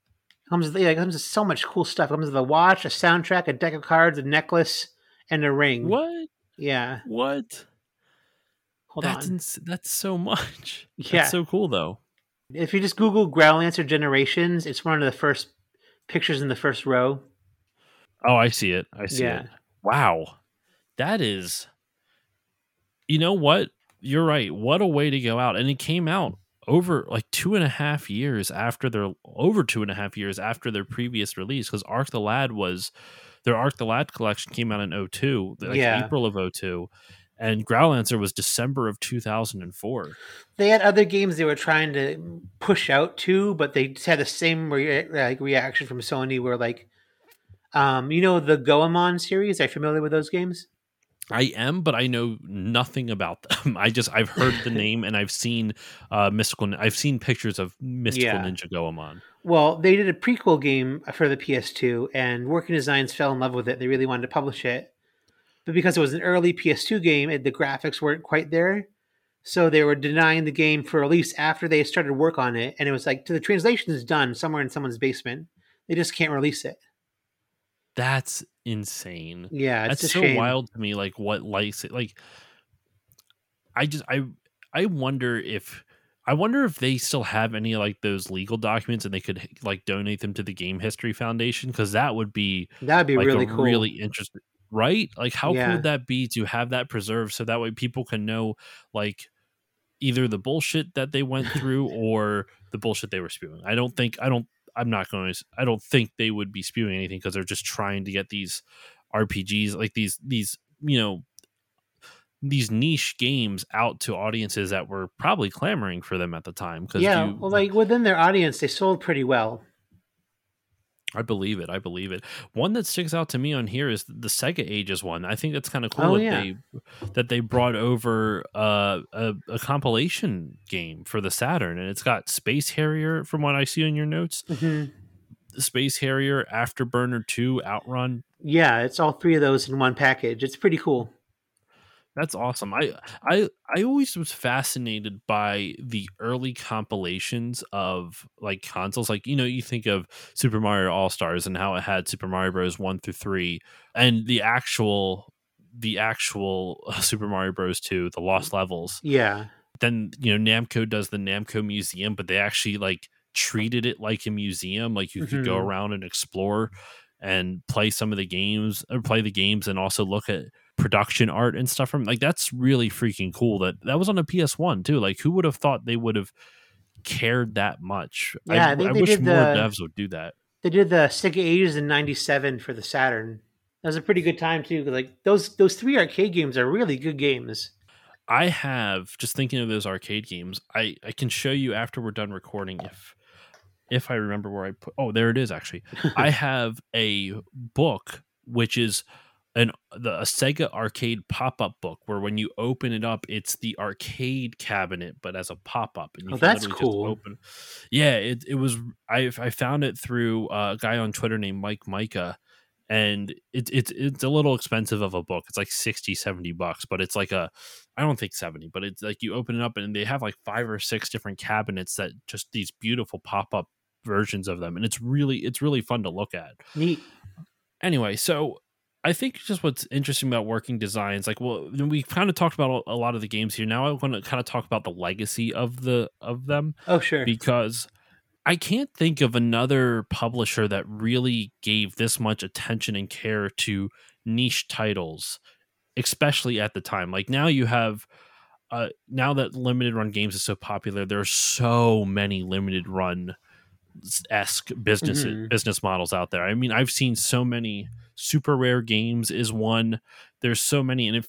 It comes with so much cool stuff. It comes with a watch, a soundtrack, a deck of cards, a necklace, and a ring. What? Yeah. What? Hold on. That's so much. That's Yeah. so cool though. If you just Google Groundlancer Generations, it's one of the first pictures in the first row. Oh, I see it. I see it. Yeah. Wow. That is, you know what? You're right. What a way to go out. And it came out over like 2.5 years after their previous release. Because their Arc the Lad collection came out in '02, like Yeah. April of '02. And Growlancer was December of 2004. They had other games they were trying to push out too, but they just had the same reaction from Sony where like the Goemon series, are you familiar with those games? I am, but I know nothing about them. I've heard the name and I've seen I've seen pictures of Mystical Yeah. Ninja Goemon. Well, they did a prequel game for the PS2, and Working Designs fell in love with it. They really wanted to publish it. But because it was an early PS2 game, the graphics weren't quite there. So they were denying the game for release after they started work on it. And it was like, the translation is done somewhere in someone's basement. They just can't release it. That's insane. Yeah, it's That's a so shame. wild to me. Like what likes it? Like I just I wonder if they still have any like those legal documents and they could like donate them to the Game History Foundation, because that would be That would be like a really really cool. interesting, right? Like how cool would Yeah. that be to have that preserved so that way people can know like either the bullshit that they went through or the bullshit they were spewing. I'm not going to I don't think they would be spewing anything because they're just trying to get these RPGs, like these these niche games out to audiences that were probably clamoring for them at the time. Because Yeah. you Well, like within their audience, they sold pretty well. I believe it. I believe it. One that sticks out to me on here is the Sega Ages one. I think that's kind of cool Oh, yeah. that they brought over a compilation game for the Saturn, and it's got Space Harrier from what I see on your notes. Hmm. Space Harrier, Afterburner 2, Outrun. Yeah, it's all three of those in one package. It's pretty cool. That's awesome. I always was fascinated by the early compilations of like consoles. Like, you think of Super Mario All Stars and how it had Super Mario Bros. 1 through 3 and the actual Super Mario Bros. 2, the Lost Levels. Yeah. Then, Namco does the Namco Museum, but they actually like treated it like a museum. Like you could go Hmm. around and explore and play some of the games or play the games and also look at production art and stuff from like that's really freaking cool that was on a PS1 too. Like who would have thought they would have cared that much? I Yeah, I think I wish more devs would do that. they did the Sega Ages in '97 for the Saturn. That was a pretty good time too. 'Cause, like those three arcade games are really good games. I have just thinking of those arcade games. I can show you after we're done recording if I remember where I put. Oh, there it is. Actually, I have a book which is a Sega arcade pop up book where when you open it up, it's the arcade cabinet but as a pop up, and you Oh, can that's literally just cool. open. Yeah, it was. I found it through a guy on Twitter named Mike Micah. And it's a little expensive of a book. It's like 60-70 bucks, but it's like I don't think 70, but it's like you open it up and they have like 5 or 6 different cabinets that just these beautiful pop-up versions of them, and it's really fun to look at. Neat. Anyway, so I think just what's interesting about Working Designs, like, well, we kind of talked about a lot of the games here. Now I want to kind of talk about the legacy of them, Oh, sure. because I can't think of another publisher that really gave this much attention and care to niche titles, especially at the time. Like now you have now that limited run games is so popular, there are so many limited run esque Hmm. business models out there. I mean, I've seen so many. Super Rare Games is one. There's so many, and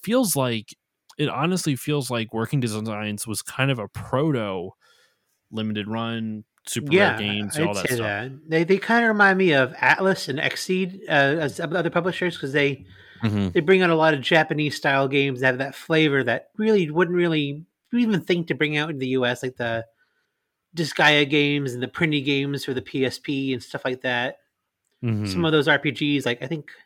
it honestly feels like Working Designs was kind of a proto limited run Super Rare Yeah, Games, all I'd that say stuff. that they kind of remind me of Atlas and Xseed as other publishers because Hmm. they bring out a lot of Japanese style games that have that flavor that really wouldn't really even think to bring out in the US, like the Disgaea games and the Printy games for the PSP and stuff like that. Some Hmm. of those RPGs, like I think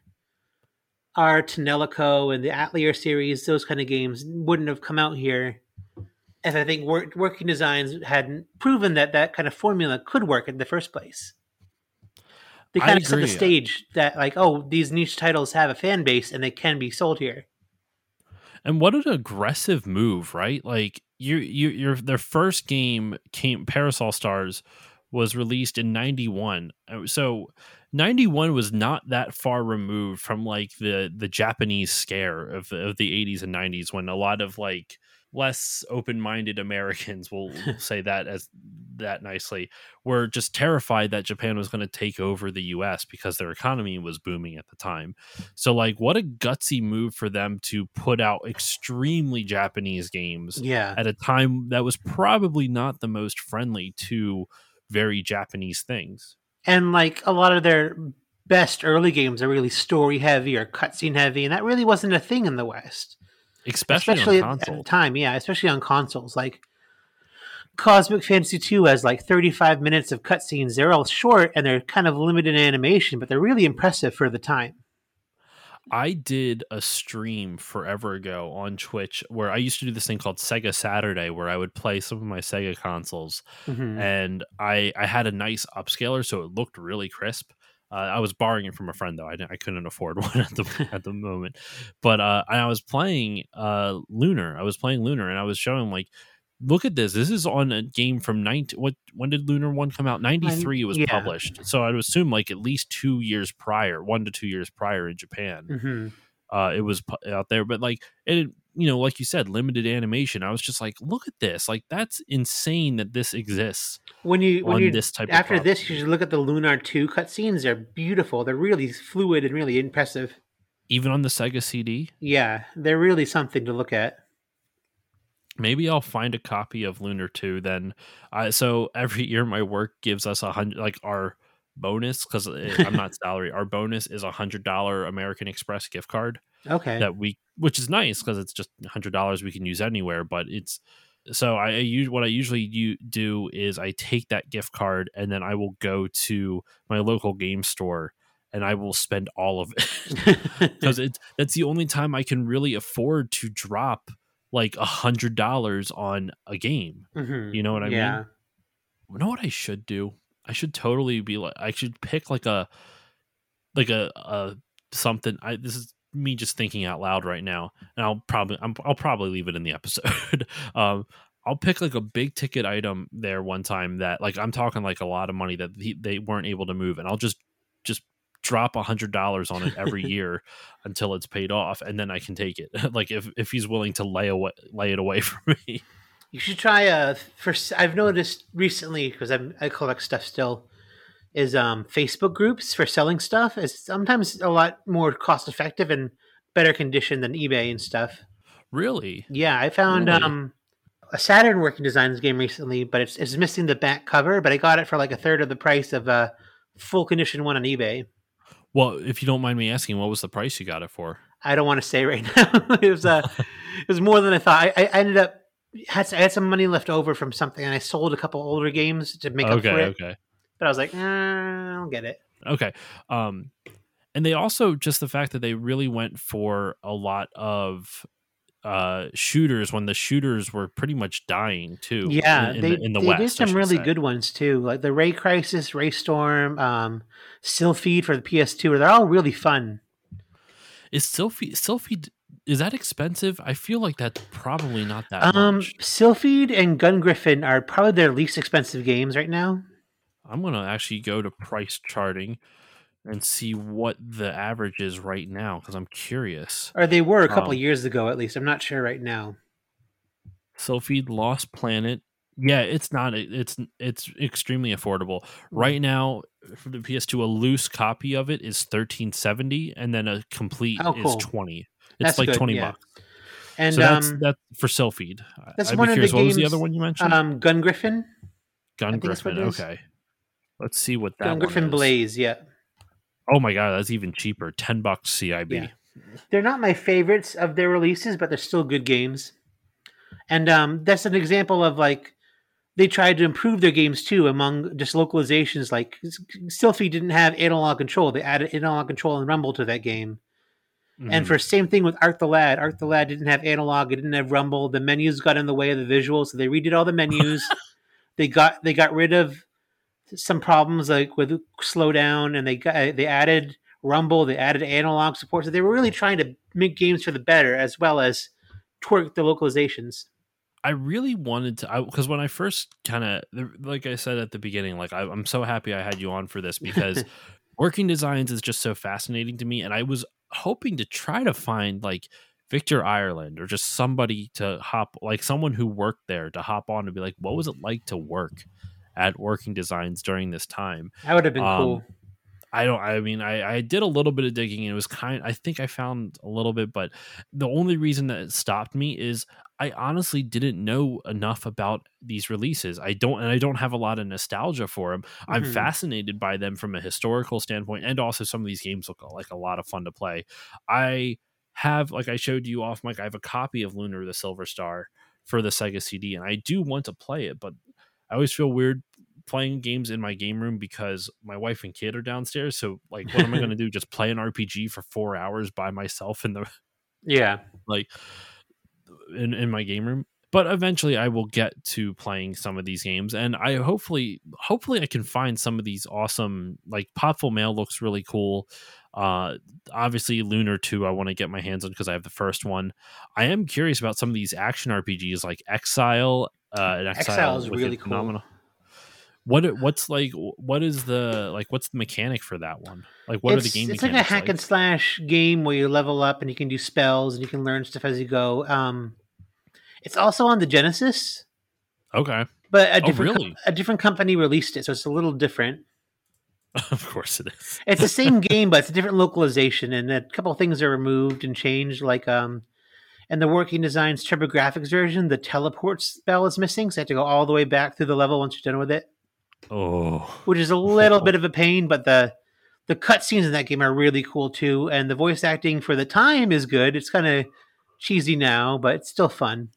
our Tonelico and the Atelier series, those kind of games wouldn't have come out here if I think Working Designs hadn't proven that that kind of formula could work in the first place. They I kind of set the agree. stage that like, oh, these niche titles have a fan base and they can be sold here. And what an aggressive move, right? Like your their first game came Parasol Stars was released in 91. So 91 was not that far removed from like the Japanese scare of the 80s and 90s when a lot of like less open-minded Americans will say that as that nicely were just terrified that Japan was going to take over the US because their economy was booming at the time. So like what a gutsy move for them to put out extremely Japanese games Yeah. at a time that was probably not the most friendly to very Japanese things. And like a lot of their best early games are really story heavy or cutscene heavy, and that really wasn't a thing in the West. Especially on Especially at the console. time, yeah, especially on consoles. Like Cosmic Fantasy 2 has like 35 minutes of cutscenes. They're all short and they're kind of limited in animation, but they're really impressive for the time. I did a stream forever ago on Twitch where I used to do this thing called Sega Saturday where I would play some of my Sega consoles Hmm. and I had a nice upscaler so it looked really crisp. I was borrowing it from a friend though. I couldn't afford one at the moment. But I was playing Lunar. I was playing Lunar and I was showing like look at this. This is on a game from 19 what when did Lunar 1 come out? 93 it was Yeah. published. So I'd assume like at least 2 years prior, 1 to 2 years prior in Japan. Hmm. It was out there, but like it, you know, like you said, limited animation. I was just like, look at this, like that's insane that this exists When on you this type of after product, this, you should look at the Lunar 2 cutscenes. They're beautiful. They're really fluid and really impressive. even on the Sega CD. Yeah, they're really something to look at. Maybe I'll find a copy of Lunar 2 then. So every year my work gives us 100 like our bonus because I'm not salary. Our bonus is $100 American Express gift card Okay. that we, which is nice because it's just $100 we can use anywhere. But it's so I use what I usually do is I take that gift card and then I will go to my local game store and I will spend all of it because it's that's the only time I can really afford to drop like $100 on a game. Hmm. You know what I mean? Yeah. You know what I should do? I should totally be like I should pick like a something. This is me just thinking out loud right now, and I'll probably leave it in the episode. I'll pick like a big ticket item there one time that like I'm talking like a lot of money that they weren't able to move, and I'll just drop $100 on it every year until it's paid off, and then I can take it. Like if he's willing to lay it away for me. You should try I've noticed recently because I collect stuff still is Facebook groups for selling stuff is sometimes a lot more cost effective and better condition than eBay and stuff. Really, Yeah, I found really. a Saturn Working Designs game recently, but it's missing the back cover. But I got it for like a third of the price of a full condition one on eBay. Well, if you don't mind me asking, what was the price you got it for? I don't want to say right now. It was more than I thought. I ended up I had some money left over from something, and I sold a couple older games to make up Okay, for it. okay. But I was like, I don't get it. Okay. Um, and they also just the fact that they really went for a lot of shooters when the shooters were pretty much dying too Yeah, in the they did West, I some should really say. good ones too, like the Ray Crisis, Ray Storm, Sylphid for the PS2. They're all really fun. Is Sylphie is that expensive? I feel like that's probably not that much. Sylphid and Gun Griffin are probably their least expensive games right now. I'm gonna actually go to price charting and see what the average is right now because I'm curious. Or they were a couple of Um, years ago, at least. I'm not sure right now. Sylphid Lost Planet. Yeah, it's not. It's extremely affordable right now for the PS2. A loose copy of it is 1370, and then a complete Oh, is cool. 20. It's That's like good. 20 Yeah, bucks. and So that's for Sylphid. that's I'd be one of the curious. What was the other games. one you mentioned? Gun Griffin. I Gun think that's what Griffin. it is. Okay, let's see what Gun that one Griffin is. Blaze. Yeah, Oh my god, that's even cheaper. $10 yeah. CIB. They're not my favorites of their releases, but they're still good games. And that's an example of like they tried to improve their games too among just localizations. Like Sylphie didn't have analog control; they added analog control and rumble to that game. And Hmm. for same thing with Art the Lad. Art the Lad didn't have analog; it didn't have rumble. The menus got in the way of the visuals, so they redid all the menus. They got rid of some problems like with slowdown, and they added Rumble, they added analog support, so they were really trying to make games for the better as well as twerk the localizations. I really wanted to, because when I first kind of, like I said at the beginning, like I'm so happy I had you on for this because working designs is just so fascinating to me, and I was hoping to try to find like Victor Ireland or just somebody to hop, like someone who worked there to hop on and be like, what was it like to work at Working Designs during this time? That would have been Um, cool. I did a little bit of digging and it was I think I found a little bit, but the only reason that it stopped me is I honestly didn't know enough about these releases. I don't have a lot of nostalgia for them. I'm Hmm. fascinated by them from a historical standpoint, and also some of these games look like a lot of fun to play. I have, like I showed you off mic, I have a copy of Lunar the Silver Star for the Sega CD, and I do want to play it, but I always feel weird playing games in my game room because my wife and kid are downstairs. So like, what am I going to do? Just play an RPG for 4 hours by myself in the Yeah. like in my game room? But eventually, I will get to playing some of these games, and I hopefully I can find some of these awesome, like Potful Mail looks really cool. Uh, Obviously Lunar 2 I want to get my hands on because I have the first one. I am curious about some of these action RPGs like Exile, an Exile Exile is with really it cool. phenomenal. What's like what is the like what's the mechanic for that one? Like what are the game It's like a mechanics hack like? and slash game where you level up and you can do spells and you can learn stuff as you go. It's also on the Genesis, Okay. but Oh really? a different company released it, so it's a little different. Of course it is. It's the same game, but it's a different localization, and a couple of things are removed and changed. Like in the Working Designs TurboGrafx version, the teleport spell is missing, so you have to go all the way back through the level once you're done with it, Oh. which is a little bit of a pain. But the cutscenes in that game are really cool too, and the voice acting for the time is good. It's kind of cheesy now, but it's still fun.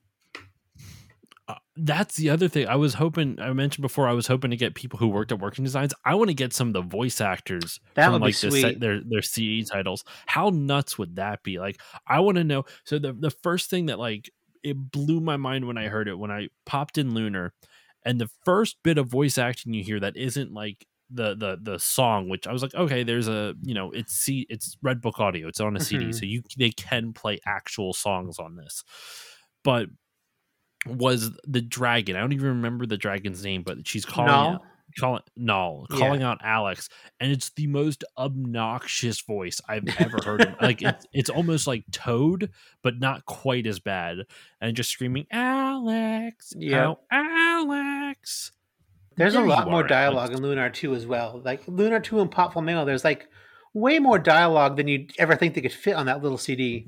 That's the other thing. I mentioned before I was hoping to get people who worked at Working Designs. I want to get some of the voice actors That from would be like sweet. their CE titles. How nuts would that be? Like I want to know. So the first thing that like it blew my mind when I heard it when I popped in Lunar, and the first bit of voice acting you hear that isn't like the song, which I was like, okay, there's a it's Red Book Audio, it's on a CD, Hmm. so they can play actual songs on this, but was the dragon. I don't even remember the dragon's name, but she's No, calling yeah. out Alex, and it's the most obnoxious voice I've ever heard. Like it's almost like Toad, but not quite as bad, and just screaming, "Alex, Yep. oh Alex, There's a there lot you more are, dialogue Alex." in Lunar 2 as well. Like Lunar 2 and Popful Mail, there's like way more dialogue than you'd ever think they could fit on that little CD.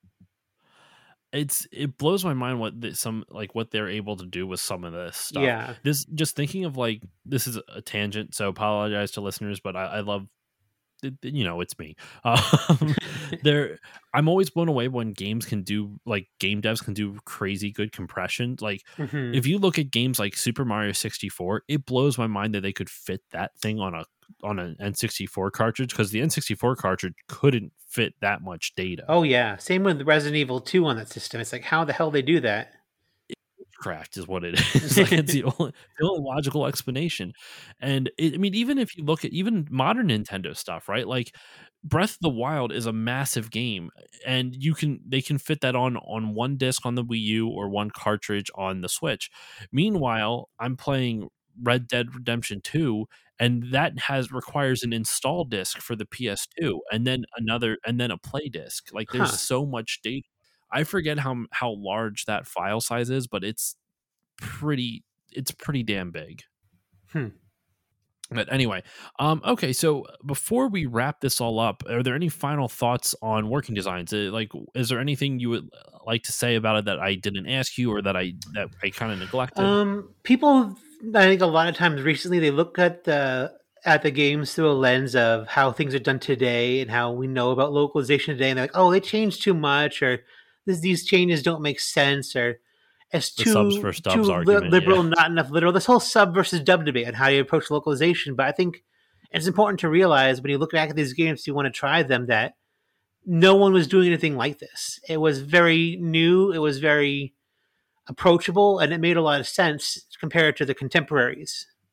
It blows my mind what some like what they're able to do with some of this stuff. Yeah. This just thinking of like this is a tangent, so apologize to listeners, but I love it's me. Um, there, I'm always blown away when games can do like game devs can do crazy good compression. Like Hmm. if you look at games like Super Mario 64, it blows my mind that they could fit that thing on an N64 cartridge because the N64 cartridge couldn't fit that much data. Oh yeah. Same with Resident Evil 2 on that system. It's like how the hell they do that? Cracked is what it is. Like it's the only logical explanation. And I mean, even if you look at even modern Nintendo stuff, right? Like Breath of the Wild is a massive game, and they can fit that on one disc on the Wii U or one cartridge on the Switch. Meanwhile, I'm playing Red Dead Redemption 2, and that has requires an install disc for the PS2 and then another and then a play disc. Like there's Huh. so much data. I forget how large that file size is, but pretty it's pretty damn big. Hmm. But anyway, okay. So before we wrap this all up, are there any final thoughts on Working Designs? Like, is there anything you would like to say about it that I didn't ask you, or that I kind of neglected? People, I think a lot of times recently they look at the games through a lens of how things are done today and how we know about localization today, and they're like, oh, they changed too much, or these changes don't make sense, or it's The subs for too stubs argument, yeah. liberal, not enough literal. This whole sub versus dub debate and how you approach localization. But I think it's important to realize when you look back at these games, you want to try them, that no one was doing anything like this. It was very new. It was very approachable, and it made a lot of sense compared to the contemporaries.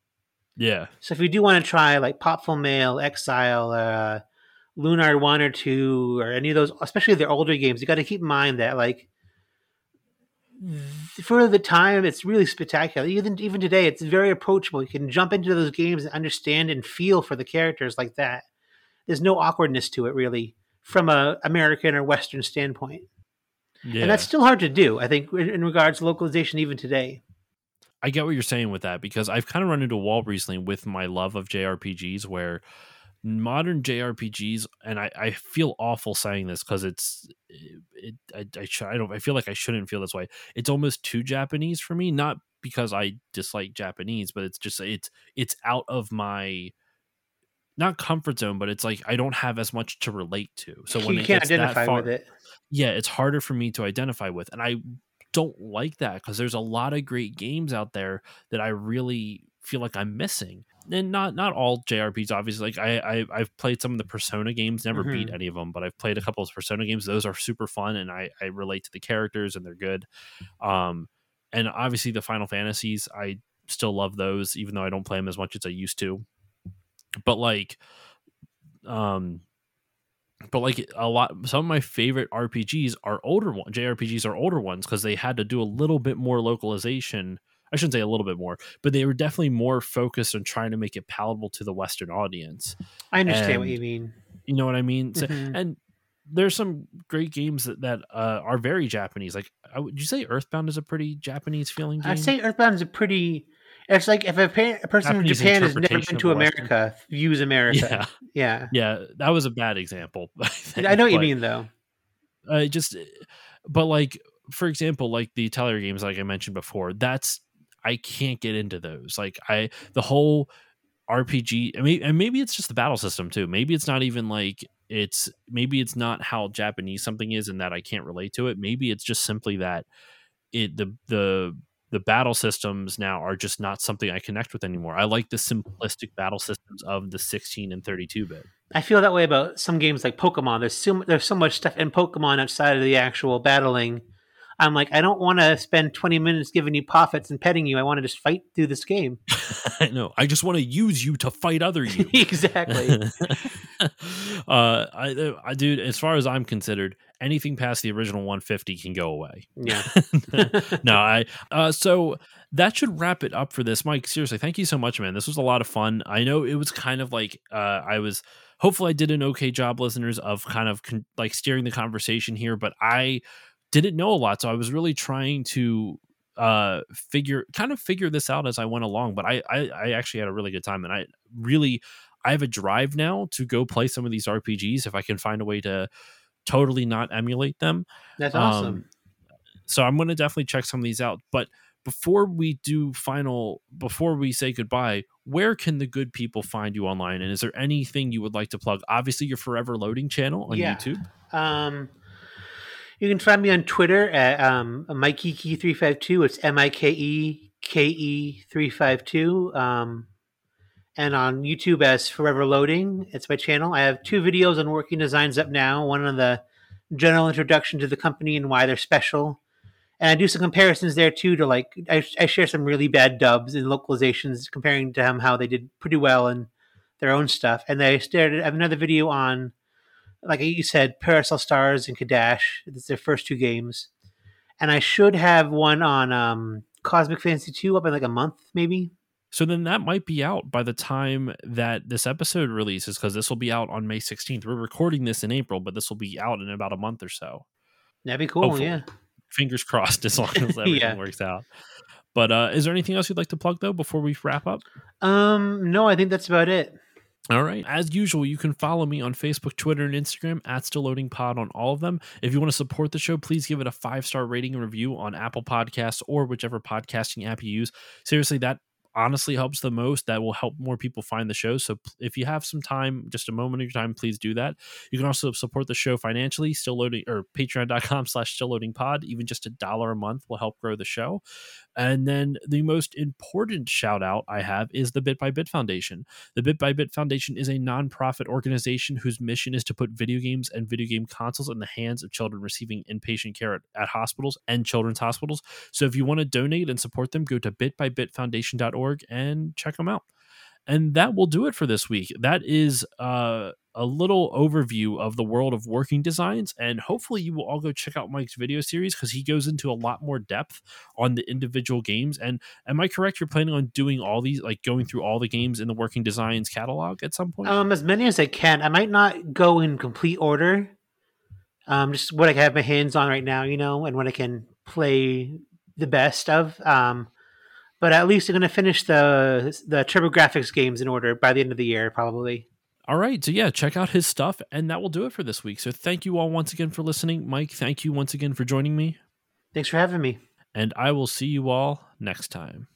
Yeah. So if you do want to try like Popful Mail, Exile, Lunar 1 or 2, or any of those, especially their older games, you got to keep in mind that like for the time, it's really spectacular. Even today, it's very approachable. You can jump into those games and understand and feel for the characters like that. There's no awkwardness to it, really, from a American or Western standpoint, and that's Yeah. still hard to do. I think in regards to localization, even today. I get what you're saying with that because I've kind of run into a wall recently with my love of JRPGs where modern JRPGs, and I feel awful saying this because I feel like I shouldn't feel this way. It's almost too Japanese for me, not because I dislike Japanese, but it's just it's out of my not comfort zone, but it's like I don't have as much to relate to. So when You it can't gets that identify with far, it. yeah, it's harder for me to identify with. And I don't like that because there's a lot of great games out there that I really feel like I'm missing. And not all JRPGs, obviously. Like I've played some of the Persona games, never beat Hmm. any of them, but I've played a couple of Persona games. Those are super fun, and I relate to the characters, and they're good. Um, and obviously the Final Fantasies, I still love those, even though I don't play them as much as I used to. But um, a lot, some of my favorite RPGs are older ones. JRPGs are older ones because they had to do a little bit more localization. I shouldn't say a little bit more, but they were definitely more focused on trying to make it palatable to the Western audience. I understand what And you mean. you know what I mean? So, Hmm. and there's some great games that are very Japanese. Like, would you say Earthbound is a pretty Japanese feeling I'd game? say Earthbound is a pretty. It's like if a person from Japanese Japan has never been interpretation of to a Western. America, views America. Yeah, Yeah, yeah, that was a bad example, I I know think. what you But mean, though. just but like for example, like the Atelier games, like I mentioned before, that's I can't get into those. Like I the whole RPG. I mean, and maybe it's just the battle system too. Maybe it's not even like maybe it's not how Japanese something is, and that I can't relate to it. Maybe it's just simply that it the battle systems now are just not something I connect with anymore. I like the simplistic battle systems of the 16 and 32 bit. I feel that way about some games like Pokemon. There's so much stuff in Pokemon outside of the actual battling. I'm like, I don't want to spend 20 minutes giving you poffets and petting you. I want to just fight through this game. I know. I just want to use you to fight other you. Exactly. Dude, as far as I'm considered, anything past the original 150 can go away. Yeah. No, so that should wrap it up for this, Mike. Seriously, thank you so much, man. This was a lot of fun. I know it was kind of like hopefully I did an okay job, listeners, of kind of like steering the conversation here, but I didn't know a lot, so I was really trying to figure this out as I went along. But I actually had a really good time, and I have a drive now to go play some of these RPGs if I can find a way to totally not emulate them. That's awesome. Um, so I'm going to definitely check some of these out. But before we say goodbye, where can the good people find you online? And is there anything you would like to plug? Obviously, your Forever Loading channel on Yeah. YouTube. You can find me on Twitter at MikeKey352. It's MikeKE352. And on YouTube as Forever Loading. It's my channel. I have 2 videos on working designs up now. One on the general introduction to the company and why they're special. And I do some comparisons there too to like I share some really bad dubs and localizations comparing to how they did pretty well in their own stuff. And I have another video on, like you said, Parasol Stars and Kadash. It's their first 2 games. And I should have one on Cosmic Fantasy 2 up in like a month, maybe. So then that might be out by the time that this episode releases, because this will be out on May 16th. We're recording this in April, but this will be out in about a month or so. That'd be cool, Hopefully. Fingers crossed, as long as everything Yeah. works out. But is there anything else you'd like to plug, though, before we wrap up? No, I think that's about it. All right. As usual, you can follow me on Facebook, Twitter, and Instagram at Still Loading Pod on all of them. If you want to support the show, please give it a 5-star rating and review on Apple Podcasts or whichever podcasting app you use. Seriously, that honestly helps the most. That will help more people find the show. So if you have some time, just a moment of your time, please do that. You can also support the show financially, Still Loading, or patreon.com/stillloadingpod. Even just $1 a month will help grow the show. And then the most important shout out I have is the Bit by Bit Foundation. The Bit by Bit Foundation is a nonprofit organization whose mission is to put video games and video game consoles in the hands of children receiving inpatient care at hospitals and children's hospitals. So if you want to donate and support them, go to bitbybitfoundation.org and check them out. And that will do it for this week. That is a little overview of the world of working designs. And hopefully you will all go check out Mike's video series because he goes into a lot more depth on the individual games. And am I correct? You're planning on doing all these, like going through all the games in the working designs catalog at some point? As many as I can. I might not go in complete order. Just what I have my hands on right now, and what I can play the best of. But at least I'm going to finish the TurboGrafx games in order by the end of the year, probably. All right. So, yeah, check out his stuff. And that will do it for this week. So, thank you all once again for listening. Mike, thank you once again for joining me. Thanks for having me. And I will see you all next time.